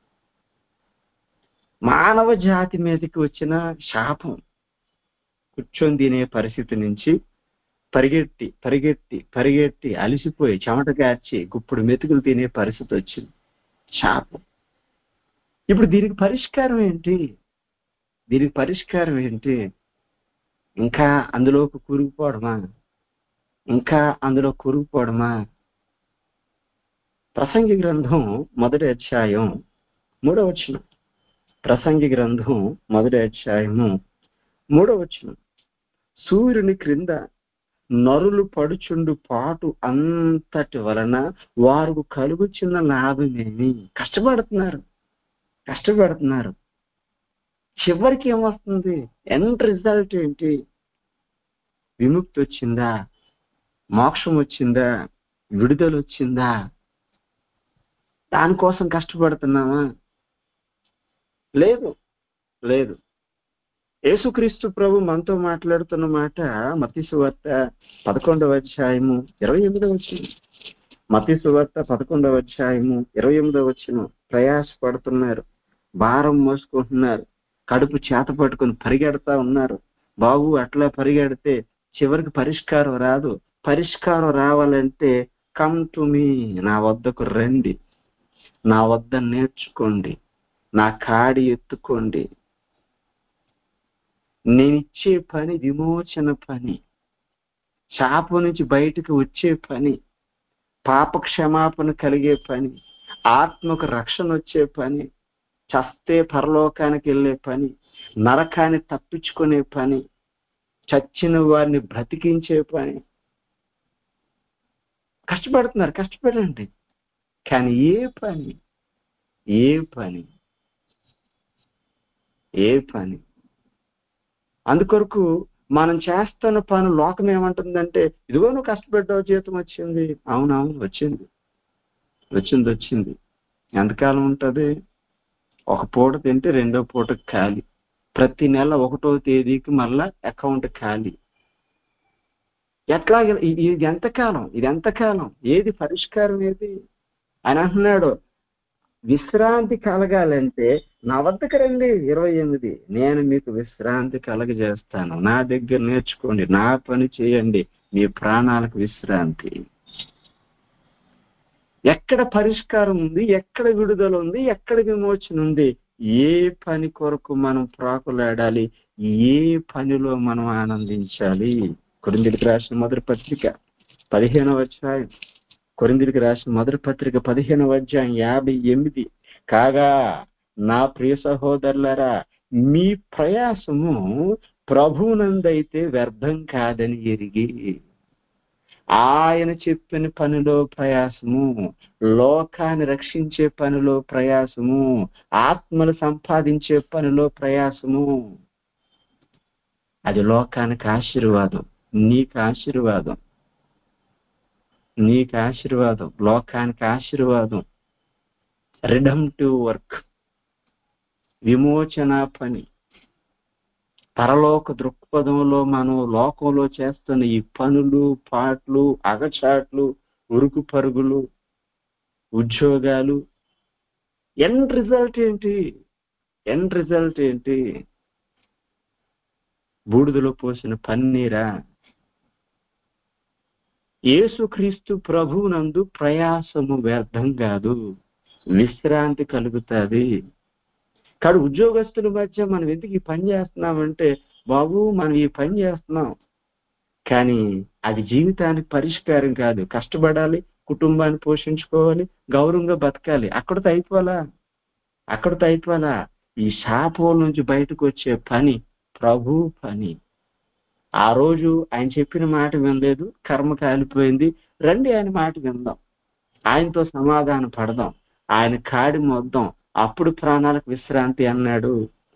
S1: మానవ జాతి మీదకి వచ్చిన శాపం. కూర్చొని తినే పరిస్థితి నుంచి పరిగెత్తి అలిసిపోయి చెమట కార్చి గుప్పుడు మెతుకులు తినే పరిస్థితి వచ్చింది. శాపం. ఇప్పుడు దీనికి పరిష్కారం ఏంటి? ఇంకా అందులో కూరుకుపోవడమా? ప్రసంగి గ్రంథం 1వ అధ్యాయం 3వ వచనం. ప్రసంగి గ్రంథం 1వ అధ్యాయము 3వ వచనం. సూర్యుని క్రింద నరులు పడుచుండు పాటు అంతటి వలన వారు కలుగుచున్న లాభమేమి? కష్టపడుతున్నారు. చివరికి ఏమొస్తుంది? ఎండ్ రిజల్ట్ ఏంటి? విముక్తి వచ్చిందా? మోక్షం వచ్చిందా? విడుదల వచ్చిందా? దానికోసం కష్టపడుతున్నామా? లేదు. యేసుక్రీస్తు ప్రభు మనతో మాట్లాడుతున్న మాట మత్తయి సువార్త 11వ అధ్యాయము 28వ వచనం. మత్తయి సువార్త 11వ అధ్యాయము 28వ వచనం. ప్రయాసపడుతున్నారు, భారం మోసుకుంటున్నారు, కడుపు చేత పట్టుకుని పరిగెడతా ఉన్నారు. బాబు, అట్లా పరిగెడితే చివరికి పరిష్కారం రాదు. పరిష్కారం రావాలంటే కమ్ టు మీ, నా వద్దకు రండి, నా వద్ద నేర్చుకోండి, నా కాడి ఎత్తుకోండి. నేనిచ్చే పని విమోచన పని, శాపం నుంచి బయటకు వచ్చే పని, పాప క్షమాపణ కలిగే పని, ఆత్మకు రక్షణ వచ్చే పని, చస్తే పరలోకానికి వెళ్ళే పని, నరకాన్ని తప్పించుకునే పని, చచ్చిన వారిని బ్రతికించే పని. కష్టపడండి. కానీ ఏ పని? అందుకొరకు మనం చేస్తున్న పని లోకం ఏమంటుందంటే, ఇదిగో నువ్వు కష్టపడ్డావు, జీతం వచ్చింది. అవునవును, వచ్చింది. ఎంతకాలం ఉంటుంది? ఒక పూట తింటే రెండో పూటకి ఖాళీ. ప్రతి నెల 1వ తేదీకి మళ్ళా అకౌంట్ ఖాళీ. ఎట్లా? ఇది ఎంతకాలం? ఏది పరిష్కారం? ఏది ఆయన అంటున్నాడు, విశ్రాంతి కలగాలంటే నా వద్దకు రండి. 28 నేను మీకు విశ్రాంతి కలగజేస్తాను. నా దగ్గర నేర్చుకోండి, నా పని చేయండి, మీ ప్రాణాలకు విశ్రాంతి. ఎక్కడ పరిష్కారం ఉంది, ఎక్కడ విడుదల ఉంది, ఎక్కడ విమోచన ఉంది, ఏ పని కొరకు మనం ప్రాకులాడాలి, ఏ పనిలో మనం ఆనందించాలి. కొరింథీయులకు రాసిన మొదటి పత్రిక 15వ అధ్యాయం, కొరింథీయులకు రాసిన మొదటి పత్రిక 15వ అధ్యాయం 58. కాగా నా ప్రియ సహోదరులారా, మీ ప్రయాసము ప్రభువునందైతే వ్యర్థం కాదని ఎరిగి, ఆయన చెప్పిన పనిలో ప్రయాసము, లోకాన్ని రక్షించే పనిలో ప్రయాసము, ఆత్మలు సంపాదించే పనిలో ప్రయాసము, అది లోకానికి ఆశీర్వాదం, నీకు ఆశీర్వాదం, నీకు ఆశీర్వాదం, లోకానికి ఆశీర్వాదం. రిడమ్టివ్ వర్క్, విమోచన పని, పరలోక దృక్పథంలో మనం లోకంలో చేస్తున్న ఈ పనులు, పాటలు, అగచాట్లు, ఉరుకు పరుగులు, ఉద్యోగాలు, ఎండ్ రిజల్ట్ ఏంటి? ఎండ్ రిజల్ట్ ఏంటి? బూడిదలో పోసిన పన్నీరా? యేసుక్రీస్తు ప్రభువునందు ప్రయాసము వ్యర్థం కాదు, విశ్రాంతి కలుగుతుంది. కాదు ఉద్యోగస్తుల మధ్య మనం ఎందుకు ఈ పని చేస్తున్నామంటే, బాబు మనం ఈ పని చేస్తున్నాం, కానీ అది జీవితానికి పరిష్కారం కాదు. కష్టపడాలి, కుటుంబాన్ని పోషించుకోవాలి, గౌరవంగా బతకాలి. అక్కడితో అయిపోవాలా. ఈ శాపం నుంచి బయటకు వచ్చే పని ప్రభు పని. ఆ రోజు ఆయన చెప్పిన మాట వినలేదు, కర్మ కాలిపోయింది. రండి ఆయన మాట విందాం, ఆయనతో సమాధానం పడదాం, ఆయన కాడి మోద్దాం, అప్పుడు ప్రాణాలకు విశ్రాంతి అన్నాడు.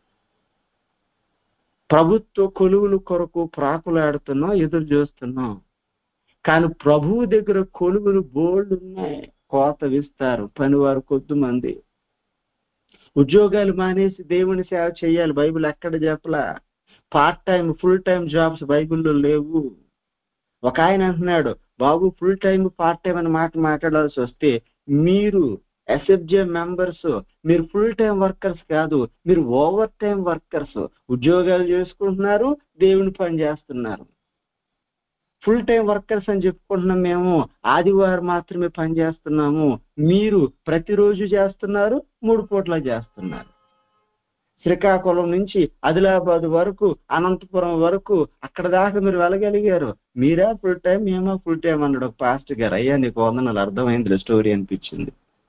S1: ప్రభుత్వ కొలువుల కొరకు ప్రాకులాడుతున్నాం, ఎదురు చూస్తున్నాం. కానీ ప్రభువు దగ్గర కొలువులు బోల్డ్ ఉన్నాయి, కోత విస్తారు, పనివారు కొద్దిమంది. ఉద్యోగాలు మానేసి దేవుని సేవ చేయాలి, బైబిల్ ఎక్కడ చెప్పలా. Part time, full time jobs బైబిల్లో లేవు. ఒక ఆయన అంటున్నాడు, బాబు ఫుల్ టైం పార్ట్ టైం అని మాట్లాడాల్సి వస్తే మీరు ఎస్ఎఫ్జే మెంబర్స్, మీరు ఫుల్ టైం వర్కర్స్ కాదు, మీరు ఓవర్ టైం వర్కర్స్. ఉద్యోగాలు చేసుకుంటున్నారు, దేవుని పని చేస్తున్నారు. ఫుల్ టైం వర్కర్స్ అని చెప్పుకుంటున్నాం మేము, ఆదివారం మాత్రమే పని చేస్తున్నాము. మీరు ప్రతిరోజు చేస్తున్నారు, 3 పూట్ల చేస్తున్నారు. శ్రీకాకుళం నుంచి ఆదిలాబాద్ వరకు, అనంతపురం వరకు, అక్కడ దాకా మీరు వెళ్ళగలిగారు. మీరా ఫుల్ టైం, మేమా ఫుల్ టైం అన్నాడు ఒక పాస్టర్ గారు. అయ్యా నీకు వందనాలు, అర్థమైంది స్టోరీ అనిపించింది.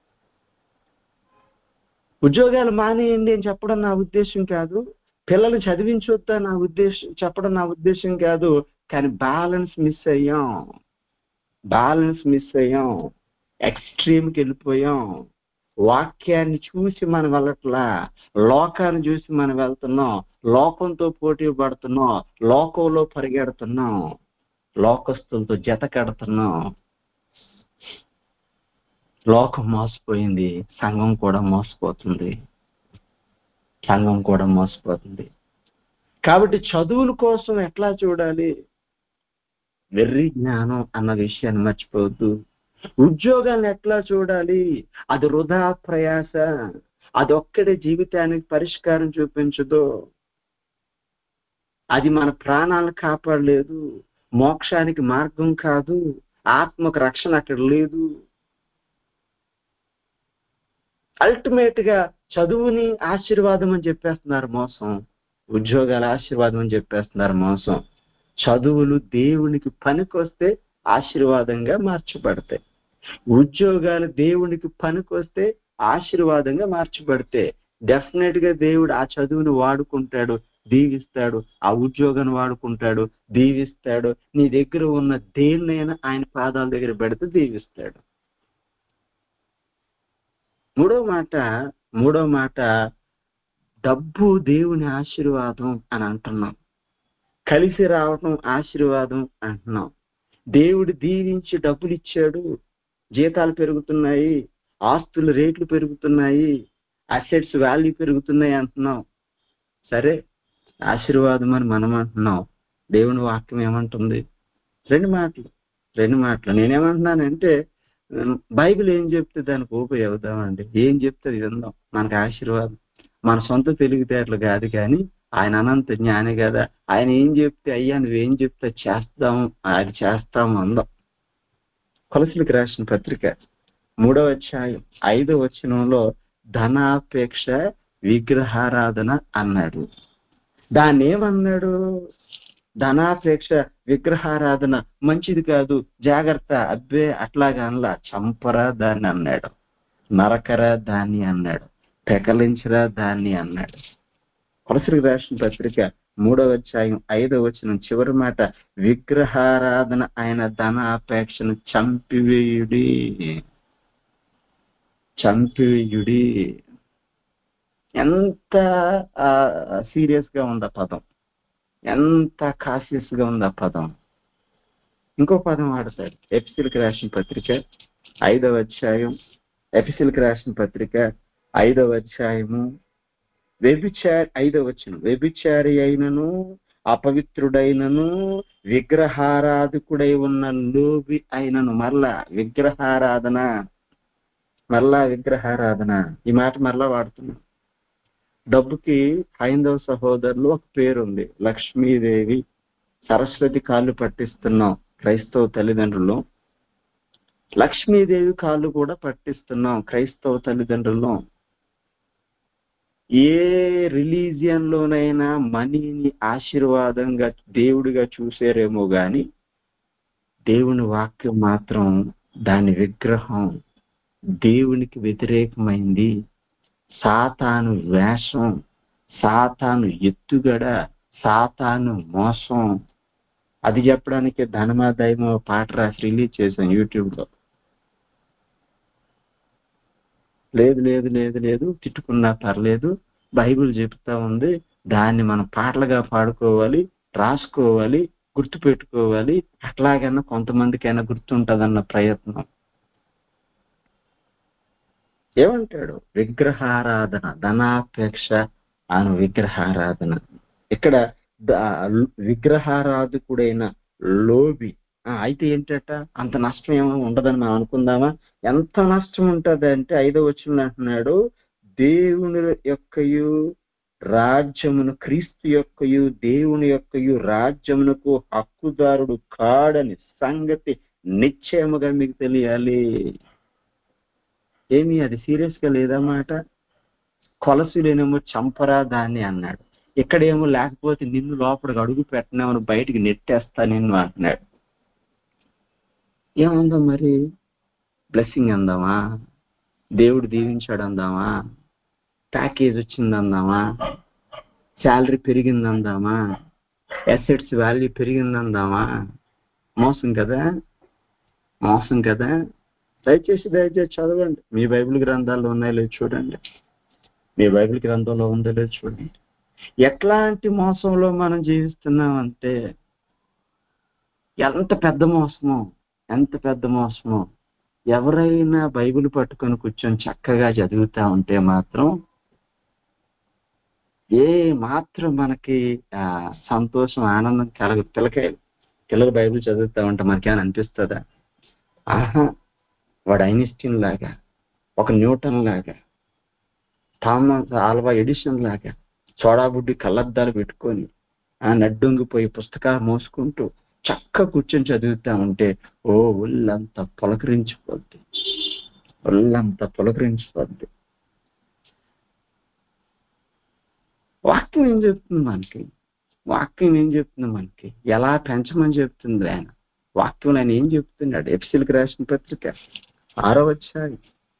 S1: ఉద్యోగాలు మానేయండి అని చెప్పడం నా ఉద్దేశం కాదు, పిల్లలు చదివించొద్దా నా ఉద్దేశం చెప్పడం నా ఉద్దేశం కాదు. కానీ బ్యాలెన్స్ మిస్ అయ్యాం, ఎక్స్ట్రీమ్కి వెళ్ళిపోయాం. వాక్యాన్ని చూసి మనం వెళ్ళట్లా, లోకాన్ని చూసి మనం వెళ్తున్నాం, లోకంతో పోటీ పడుతున్నాం, లోకంలో పరిగెడుతున్నాం, లోకస్తులతో జత కడుతున్నాం. లోకం మోసపోయింది, సంఘం కూడా మోసపోతుంది. కాబట్టి చదువుల కోసం ఎట్లా చూడాలి? వెర్రి జ్ఞానం అన్న విషయాన్ని మర్చిపోవద్దు. ఉద్యోగాన్ని ఎట్లా చూడాలి? అది వృధా ప్రయాస, అదొక్కడే జీవితానికి పరిష్కారం చూపించదు, అది మన ప్రాణాలను కాపాడలేదు, మోక్షానికి మార్గం కాదు, ఆత్మకు రక్షణ అక్కడ లేదు. అల్టిమేట్ గా చదువుని ఆశీర్వాదం అని చెప్పేస్తున్నారు మోసం, ఉద్యోగాల ఆశీర్వాదం అని చెప్పేస్తున్నారు మోసం. చదువులు దేవునికి పనికొస్తే ఆశీర్వాదంగా మార్చబడతాయి, ఉద్యోగాలు దేవునికి పనికొస్తే ఆశీర్వాదంగా మార్చబడితే డెఫినెట్ గా దేవుడు ఆ చదువుని వాడుకుంటాడు, దీవిస్తాడు, ఆ ఉద్యోగాన్ని వాడుకుంటాడు, దీవిస్తాడు. నీ దగ్గర ఉన్న దేన్నైనా ఆయన పాదాల దగ్గర పెడితే దీవిస్తాడు. మూడో మాట డబ్బు దేవుని ఆశీర్వాదం అని అంటున్నాం, కలిసి రావటం ఆశీర్వాదం అంటున్నాం. దేవుడు దీవించి డబ్బులు ఇచ్చాడు, జీతాలు పెరుగుతున్నాయి, ఆస్తుల రేట్లు పెరుగుతున్నాయి, అసెట్స్ వాల్యూ పెరుగుతున్నాయి అంటున్నాం. సరే ఆశీర్వాదం అని మనం అంటున్నాం, దేవుని వాక్యం ఏమంటుంది? రెండు మాటలు. నేనేమంటున్నానంటే బైబిల్ ఏం చెప్తే దానికి ఉపయోగదామండి, ఏం చెప్తే విందాం, మనకు ఆశీర్వాదం. మన సొంత తెలివితేటలు కాదు కానీ ఆయన అనంత జ్ఞాని కదా, ఆయన ఏం చెప్తే అయ్యా నువ్వేం చెప్తే చేస్తాము, అది చేస్తాము అందాం. కొలసీలకు రాసిన పత్రిక 3వ అధ్యాయం 5వ వచనంలో ధనాపేక్ష విగ్రహారాధన అన్నాడు. దాన్ని ఏమన్నాడు? ధనాపేక్ష విగ్రహారాధన మంచిది కాదు, జాగ్రత్త, అబ్బే అట్లాగా అనలా, చంపరా దాన్ని అన్నాడు, నరకరా దాన్ని అన్నాడు, పెకలించరా దాన్ని అన్నాడు. కొలసీలకు రాసిన పత్రిక 3వ అధ్యాయం 5వ వచనం చివరి మాట, విగ్రహారాధన ఆయన ధనాపేక్షను చంపివేయుడి. చంపివేయుడి. ఎంత సీరియస్ గా ఉంది ఆ పదం, ఎంత కాషియస్ గా ఉంది ఆ పదం. ఇంకో పదం వాడతాడు. ఎఫెసీయులకు రాసిన పత్రిక 5వ అధ్యాయం, ఎఫెసీయులకు రాసిన పత్రిక 5వ అధ్యాయము 5వ వచనం, వ్యభిచారి అయినను అపవిత్రుడైనను విగ్రహారాధకుడై ఉన్న లోబి అయినను. మరలా విగ్రహారాధన, మరలా విగ్రహారాధన, ఈ మాట మరలా వాడుతున్నాం. డబ్బుకి హైందవ సహోదరులు ఒక పేరుంది, లక్ష్మీదేవి, సరస్వతి కాళ్ళు పట్టిస్తున్నాం క్రైస్తవ తల్లిదండ్రులు, లక్ష్మీదేవి కాళ్ళు కూడా పట్టిస్తున్నాం క్రైస్తవ తల్లిదండ్రులు. ఏ రిలీజియన్ లోనైనా మనీని ఆశీర్వాదంగా దేవుడిగా చూసారేమో గాని దేవుని వాక్యం మాత్రం దాని విగ్రహం, దేవునికి వ్యతిరేకమైంది, సాతాను వేషం, సాతాను ఎత్తుగడ, సాతాను మోసం. అది చెప్పడానికి ధనమాదాయమో పాట రాసి రిలీజ్ చేశాం యూట్యూబ్ లో. లేదు లేదు లేదు లేదు, తిట్టుకున్నా పర్లేదు, బైబిల్ చెప్తా ఉంది, దాన్ని మనం పాటలుగా పాడుకోవాలి, రాసుకోవాలి, గుర్తు పెట్టుకోవాలి, అట్లాగైనా కొంతమందికైనా గుర్తుంటదన్న ప్రయత్నం. ఏమంటాడు? విగ్రహారాధన, ధనాపేక్ష అను విగ్రహారాధన. ఇక్కడ విగ్రహారాధకుడైన లోబి. అయితే ఏంటట? అంత నష్టం ఏమో ఉండదని మనం అనుకుందామా? ఎంత నష్టం ఉంటది అంటే 5వ వచనంలో అంటున్నాడు, దేవుని యొక్కయు రాజ్యమును, క్రీస్తు యొక్కయు దేవుని యొక్కయు రాజ్యమునకు హక్కుదారుడు కాడని సంగతి నిశ్చయముగా మీకు తెలియాలి. ఏమి అది సీరియస్ గా లేదన్నమాట. కొలసులేనేమో చంపరా దాన్ని అన్నాడు, ఇక్కడేమో లేకపోతే నిన్ను లోపలికి అడుగు పెట్టినామని బయటికి నెట్టేస్తా నిన్ను అంటున్నాడు. ఏమందాం మరి? బ్లెస్సింగ్ అందామా, దేవుడు దీవించాడు అందామా, ప్యాకేజ్ వచ్చింది అందామా, శాలరీ పెరిగింది అందామా, అసెట్స్ వాల్యూ పెరిగింది అందామా? మోసం కదా, మోసం కదా. దయచేసి చదవండి, మీ బైబిల్ గ్రంథాల్లో ఉన్నాయో లేదు చూడండి, మీ బైబిల్ గ్రంథంలో ఉందో లేదు చూడండి. ఎట్లాంటి మోసంలో మనం జీవిస్తున్నామంటే ఎంత పెద్ద మోసమో, ఎంత పెద్ద మోసమో. ఎవరైనా బైబిల్ పట్టుకొని కూర్చొని చక్కగా చదువుతా ఉంటే మాత్రం ఏ మాత్రం మనకి సంతోషం, ఆనందం కలగదు. పిల్లలు బైబిల్ చదువుతా ఉంటే మనకేమైనా అనిపిస్తుందా? ఆహా, వాడు ఐన్స్టీన్ లాగా, ఒక న్యూటన్ లాగా, థామస్ ఆల్వా ఎడిషన్ లాగా చోడాబుడ్డి కళ్ళద్దాలు పెట్టుకొని నడ్డొంగిపోయి పుస్తకాలు మోసుకుంటూ చక్క కూర్చొని చదువుతా ఉంటే ఒళ్ళంతా పులకరించిపోద్ది, ఒళ్ళంతా పులకరించిపోద్ది. వాక్యం ఏం చెప్తుంది మనకి? వాక్యం ఏం చెప్తుంది మనకి? ఎలా పెంచమని చెప్తుంది ఆయన వాక్యంలో? ఆయన ఏం చెప్తున్నాడు? ఎఫెసీయులకు రాసిన పత్రిక 6వ అధ్యాయం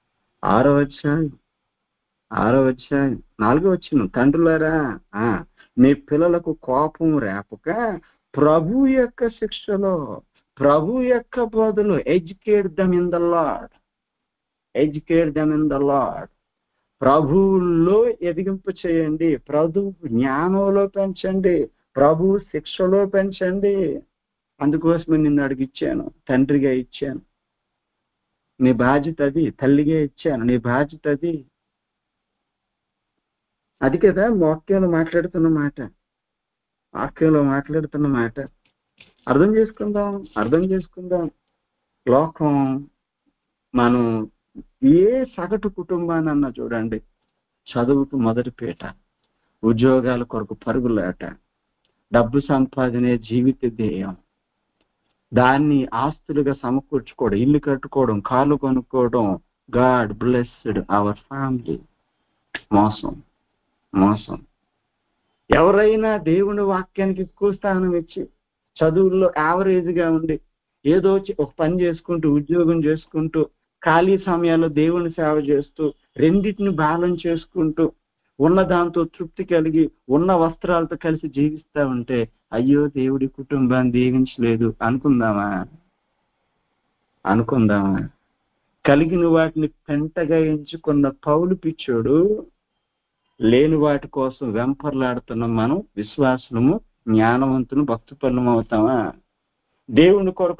S1: 4వ వచనం, తండ్రులారా మీ పిల్లలకు కోపం రేపక ప్రభు యొక్క శిక్షలో, ప్రభు యొక్క బోధలో educate them in the lord, educate them in the lord. ప్రభువులో ఎదిగింపు చేయండి, ప్రభు జ్ఞానంలో పెంచండి, ప్రభు శిక్షలో పెంచండి. అందుకోసమే నిన్ను అడిగిచ్చాను, తండ్రిగా ఇచ్చాను, నీ బాధ్యత అది, తల్లిగా ఇచ్చాను, నీ బాధ్యత అది. అది కదా వాక్యంలో మాట్లాడుతున్న మాట, వాక్యంలో మాట్లాడుతున్న మాట. అర్థం చేసుకుందాం. లోకం మనం ఏ సగటు కుటుంబానన్నా చూడండి, చదువుకు మొదటి పీట, ఉద్యోగాల కొరకు పరుగులాట, డబ్బు సంపాదనే జీవిత ధ్యేయం, దాన్ని ఆస్తులుగా సమకూర్చుకోవడం, ఇల్లు కట్టుకోవడం, కార్లు కొనుక్కోవడం. God blessed our family. మోసం, మోసం. ఎవరైనా దేవుని వాక్యానికి ఎక్కువ స్థానం ఇచ్చి చదువుల్లో యావరేజ్గా ఉండి ఏదో ఒక పని చేసుకుంటూ, ఉద్యోగం చేసుకుంటూ, ఖాళీ సమయాల్లో దేవుని సేవ చేస్తూ, రెండింటిని బ్యాలెన్స్ చేసుకుంటూ, ఉన్న దాంతో తృప్తి కలిగి, ఉన్న వస్త్రాలతో కలిసి జీవిస్తా ఉంటే, అయ్యో దేవుడి కుటుంబాన్ని దీవించలేదు అనుకుందామా? కలిగిన వాటిని పెంటగా ఎంచుకున్న పౌలు పిచ్చోడు, లేని వాటి కోసం వెంపర్లాడుతున్న మనం విశ్వాసులము, జ్ఞానవంతులు, భక్తిపరులం అవుతామా? దేవుని కొరకు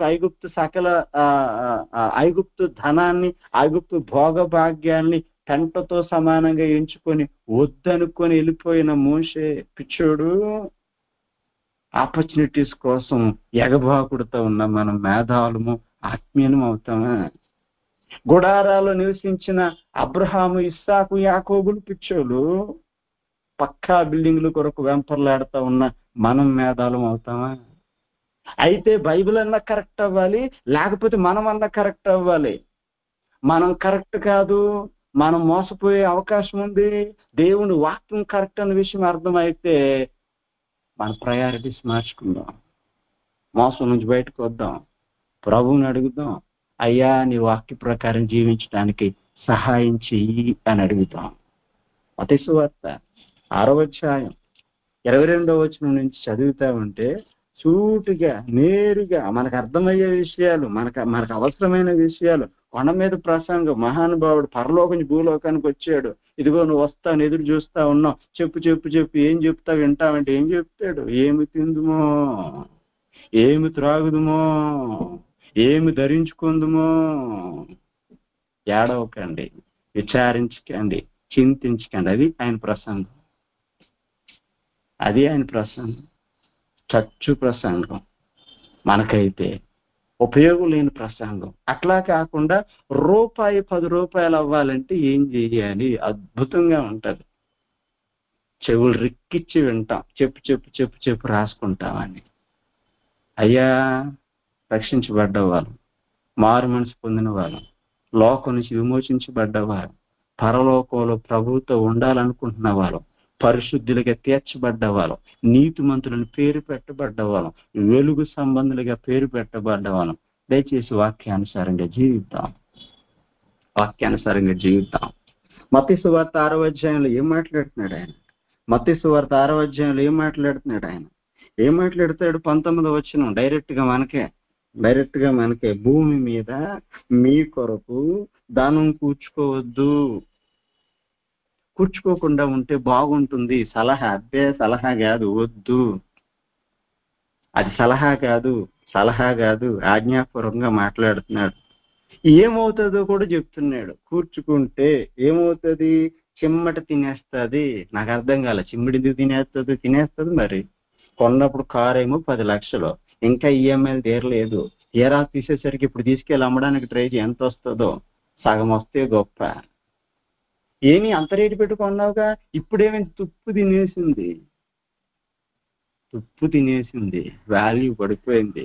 S1: ఐగుప్తు ధనాన్ని, ఐగుప్తు భోగభాగ్యాన్ని పెంటతో సమానంగా ఎంచుకొని వద్దనుకొని వెళ్ళిపోయిన మోషే పిచ్చోడు, ఆపర్చునిటీస్ కోసం ఎగబాకుడుతో ఉన్న మనం మేధావులము, ఆత్మీయులం అవుతామా? గుడారాల్లో నివసించిన అబ్రహాము, ఇస్సాకు, యాకోబులు పిచ్చోలు, పక్కా బిల్డింగ్ల కొరకు వెంపర్లాడుతూ ఉన్న మనం మేధావులం అవుతామా? అయితే బైబిల్ అన్నా కరెక్ట్ అవ్వాలి, లేకపోతే మనం అన్నా కరెక్ట్ అవ్వాలి. మనం కరెక్ట్ కాదు, మనం మోసపోయే అవకాశం ఉంది. దేవుని వాక్యం కరెక్ట్ అన్న విషయం అర్థమైతే మన ప్రయారిటీస్ మార్చుకుందాం, మోసం నుంచి బయటకు వద్దాం, ప్రభువుని అడుగుదాం, అయ్యా నీ వాక్య ప్రకారం జీవించడానికి సహాయం చెయ్యి అని అడుగుతాం. మత్తయి సువార్త 6వ అధ్యాయం 22వ వచనం నుంచి చదువుతా ఉంటే సూటిగా, నేరుగా మనకు అర్థమయ్యే విషయాలు, మనకు అవసరమైన విషయాలు, కొండ మీద ప్రసంగం, మహానుభావుడు పరలోకం భూలోకానికి వచ్చాడు, ఇదిగో నువ్వు వస్తాను, ఎదురు చూస్తా ఉన్నావు, చెప్పు ఏం చెప్తావు, వింటావంటే ఏం చెప్తాడు? ఏమి తిందుమో, ఏమి త్రాగుదుమో, ఏమి ధరించుకుందుమో. ఏడవకండి, విచారించకండి, చింతించకండి. అది ఆయన ప్రసంగం. చచ్చు ప్రసంగం, మనకైతే ఉపయోగం లేని ప్రసంగం. అట్లా కాకుండా రూపాయి 10 రూపాయలు అవ్వాలంటే ఏం చెయ్యాలి? అద్భుతంగా ఉంటది. చెవులు రిక్కిచ్చి వింటాం, చెప్పు రాసుకుంటామని. అయ్యా రక్షించబడ్డవారు, మారు మనసు పొందిన వారు, లోకం నుంచి విమోచించబడ్డవారు, పరలోకంలో ప్రభువుతో ఉండాలనుకుంటున్న వారు, పరిశుద్ధులుగా తీర్చబడ్డవారు, నీతిమంతులను పేరు పెట్టబడ్డవారు, వెలుగు సంబంధులుగా పేరు పెట్టబడ్డవారు. దయచేసి వాక్యానుసారంగా జీవిద్దాం. మత్తయి సువార్త 6వ అధ్యాయంలో ఏం మాట్లాడుతున్నాడు ఆయన? ఏం మాట్లాడతాడు? 19వ వచనం డైరెక్ట్ గా మనకే భూమి మీద మీ కొరకు ధనం కూర్చుకోకుండా ఉంటే బాగుంటుంది. సలహా కాదు, వద్దు. అది సలహా కాదు, ఆజ్ఞాపూర్వకంగా మాట్లాడుతున్నాడు. ఏమవుతుందో కూడా చెప్తున్నాడు. కూర్చుకుంటే ఏమవుతుంది? చిమ్మట తినేస్తుంది. నాకు అర్థం కాలే, చిమ్మిడి తినేస్తుంది. మరి కొన్నప్పుడు కారు ఏమో 10 లక్షలు, ఇంకా ఈఎంఐలు తీరలేదు. ఏరా తీసేసరికి ఇప్పుడు తీసుకెళ్ళి అమ్మడానికి ట్రై చేయి, ఎంత వస్తుందో? సగం వస్తే గొప్ప. ఏమి అంత రేటు పెట్టుకున్నావుగా? ఇప్పుడేమి తుప్పు తినేసింది, వాల్యూ పడిపోయింది.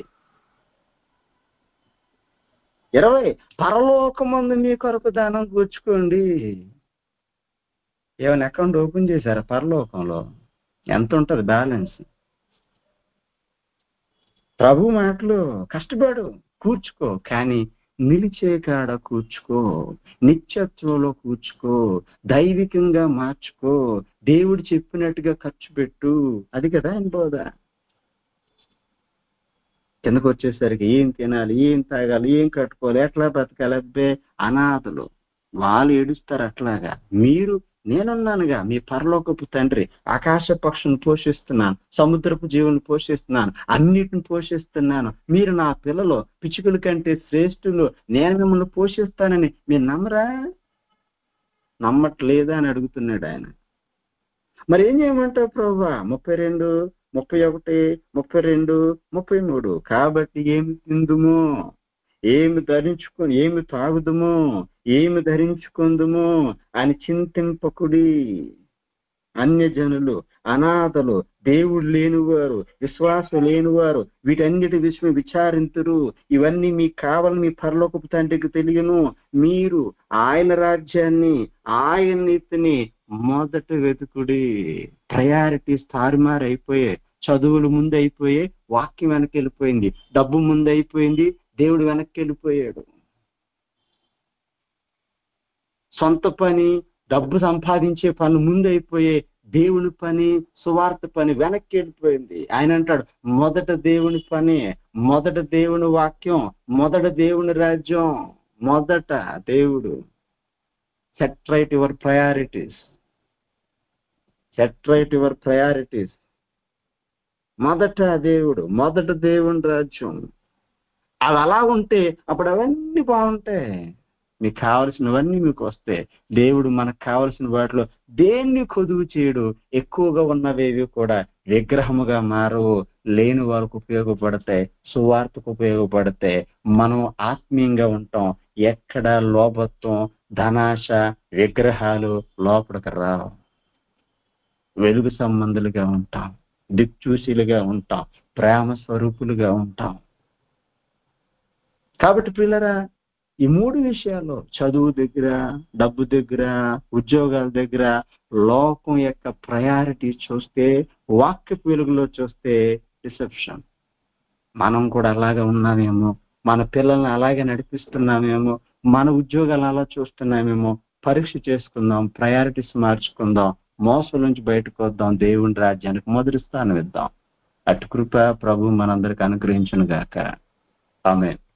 S1: 20 పరలోకమందు మీ కొరకు ధనం కూర్చుకోండి. ఏమైనా అకౌంట్ ఓపెన్ చేశారా? పరలోకంలో ఎంత ఉంటుంది బ్యాలెన్స్? ప్రభు మాటలు, కష్టపడు, కూర్చుకో, కానీ నిలిచే కాడ కూర్చుకో, నిత్యత్వంలో కూర్చుకో, దైవికంగా మార్చుకో, దేవుడు చెప్పినట్టుగా ఖర్చు పెట్టు. అది కదా ఆయన బోధ. కిందకు వచ్చేసరికి ఏం తినాలి, ఏం తాగాలి, ఏం కట్టుకోవాలి, ఎట్లా బతకాలి? అబ్బే అనాథలు వాళ్ళు ఏడుస్తారు. అట్లాగా నేనున్నానుగా, మీ పరలోకపు తండ్రి. ఆకాశ పక్షులను పోషిస్తున్నాను, సముద్రపు జీవులను పోషిస్తున్నాను, అన్నిటిని పోషిస్తున్నాను. మీరు నా పిల్లలు, పిచ్చుకల కంటే శ్రేష్ఠులు, నేను మిమ్మల్ని పోషిస్తానని మీరు నమ్మట్లేదా అని అడుగుతున్నాడు ఆయన. మరి ఏం చేయమంటావు ప్రభువా? 32, 31, 32, 33. కాబట్టి ఏమి తిందుమో, ఏమి ధరించుకొని ఏమి తాగుదుమో ఏమి ధరించుకుందుమో అని చింతింపకుడి. అన్యజనులు, అనాథలు, దేవుడు లేనివారు, విశ్వాసం లేనివారు వీటన్నిటి విషయం విచారింతురు. ఇవన్నీ మీకు కావాలని మీ పరలోకపు తండ్రికి తెలియను. మీరు ఆయన రాజ్యాన్ని, ఆయన నీతిని మొదట వెతుకుడి. ప్రయారిటీస్ తారుమారు అయిపోయాయి. చదువులు ముందు అయిపోయాయి, వాక్యం వెనక్కి వెళ్ళిపోయింది. డబ్బు ముందు అయిపోయింది, దేవుడు వెనక్కి వెళ్ళిపోయాడు. సొంత పని, డబ్బు సంపాదించే పనులు ముందు అయిపోయే, దేవుని పని, సువార్త పని వెనక్కి వెళ్ళిపోయింది. ఆయన అంటాడు, మొదట దేవుని పని, మొదట దేవుని వాక్యం, మొదట దేవుని రాజ్యం, మొదట దేవుడు. Set right your priorities, set right your priorities. మొదట దేవుడు, మొదట దేవుని రాజ్యం. అవి అలా ఉంటే అప్పుడు అవన్నీ బాగుంటాయి. మీకు కావలసినవన్నీ మీకు వస్తే, దేవుడు మనకు కావలసిన వాటిలో దేన్ని కొదువు చేయడు. ఎక్కువగా ఉన్నవేవి కూడా విగ్రహముగా మారవు, లేని వారికి ఉపయోగపడతాయి, సువార్తకు ఉపయోగపడతాయి. మనం ఆత్మీయంగా ఉంటాం. ఎక్కడ లోభత్వం, ధనాశ, విగ్రహాలు లోపలికి రావు. వెలుగు సంబంధులుగా ఉంటాం, దిక్చూసిలుగా ఉంటాం, ప్రేమ స్వరూపులుగా ఉంటాం. కాబట్టి పిల్లరా, ఈ మూడు విషయాల్లో, చదువు దగ్గర, డబ్బు దగ్గర, ఉద్యోగాల దగ్గర, లోకం యొక్క ప్రయారిటీ చూస్తే, వాక్యపు వెలుగులో చూస్తే డిసెప్షన్. మనం కూడా అలాగే ఉన్నామేమో, మన పిల్లల్ని అలాగే నడిపిస్తున్నామేమో, మన ఉద్యోగాలు అలా చూస్తున్నామేమో. పరీక్ష చేసుకుందాం, ప్రయారిటీస్ మార్చుకుందాం, మోసం నుంచి బయటకు వద్దాం, దేవుని రాజ్యానికి మొదటి స్థానం ఇద్దాం. అటు కృప ప్రభు మనందరికి అనుగ్రహించును గాక. ఆమేన్.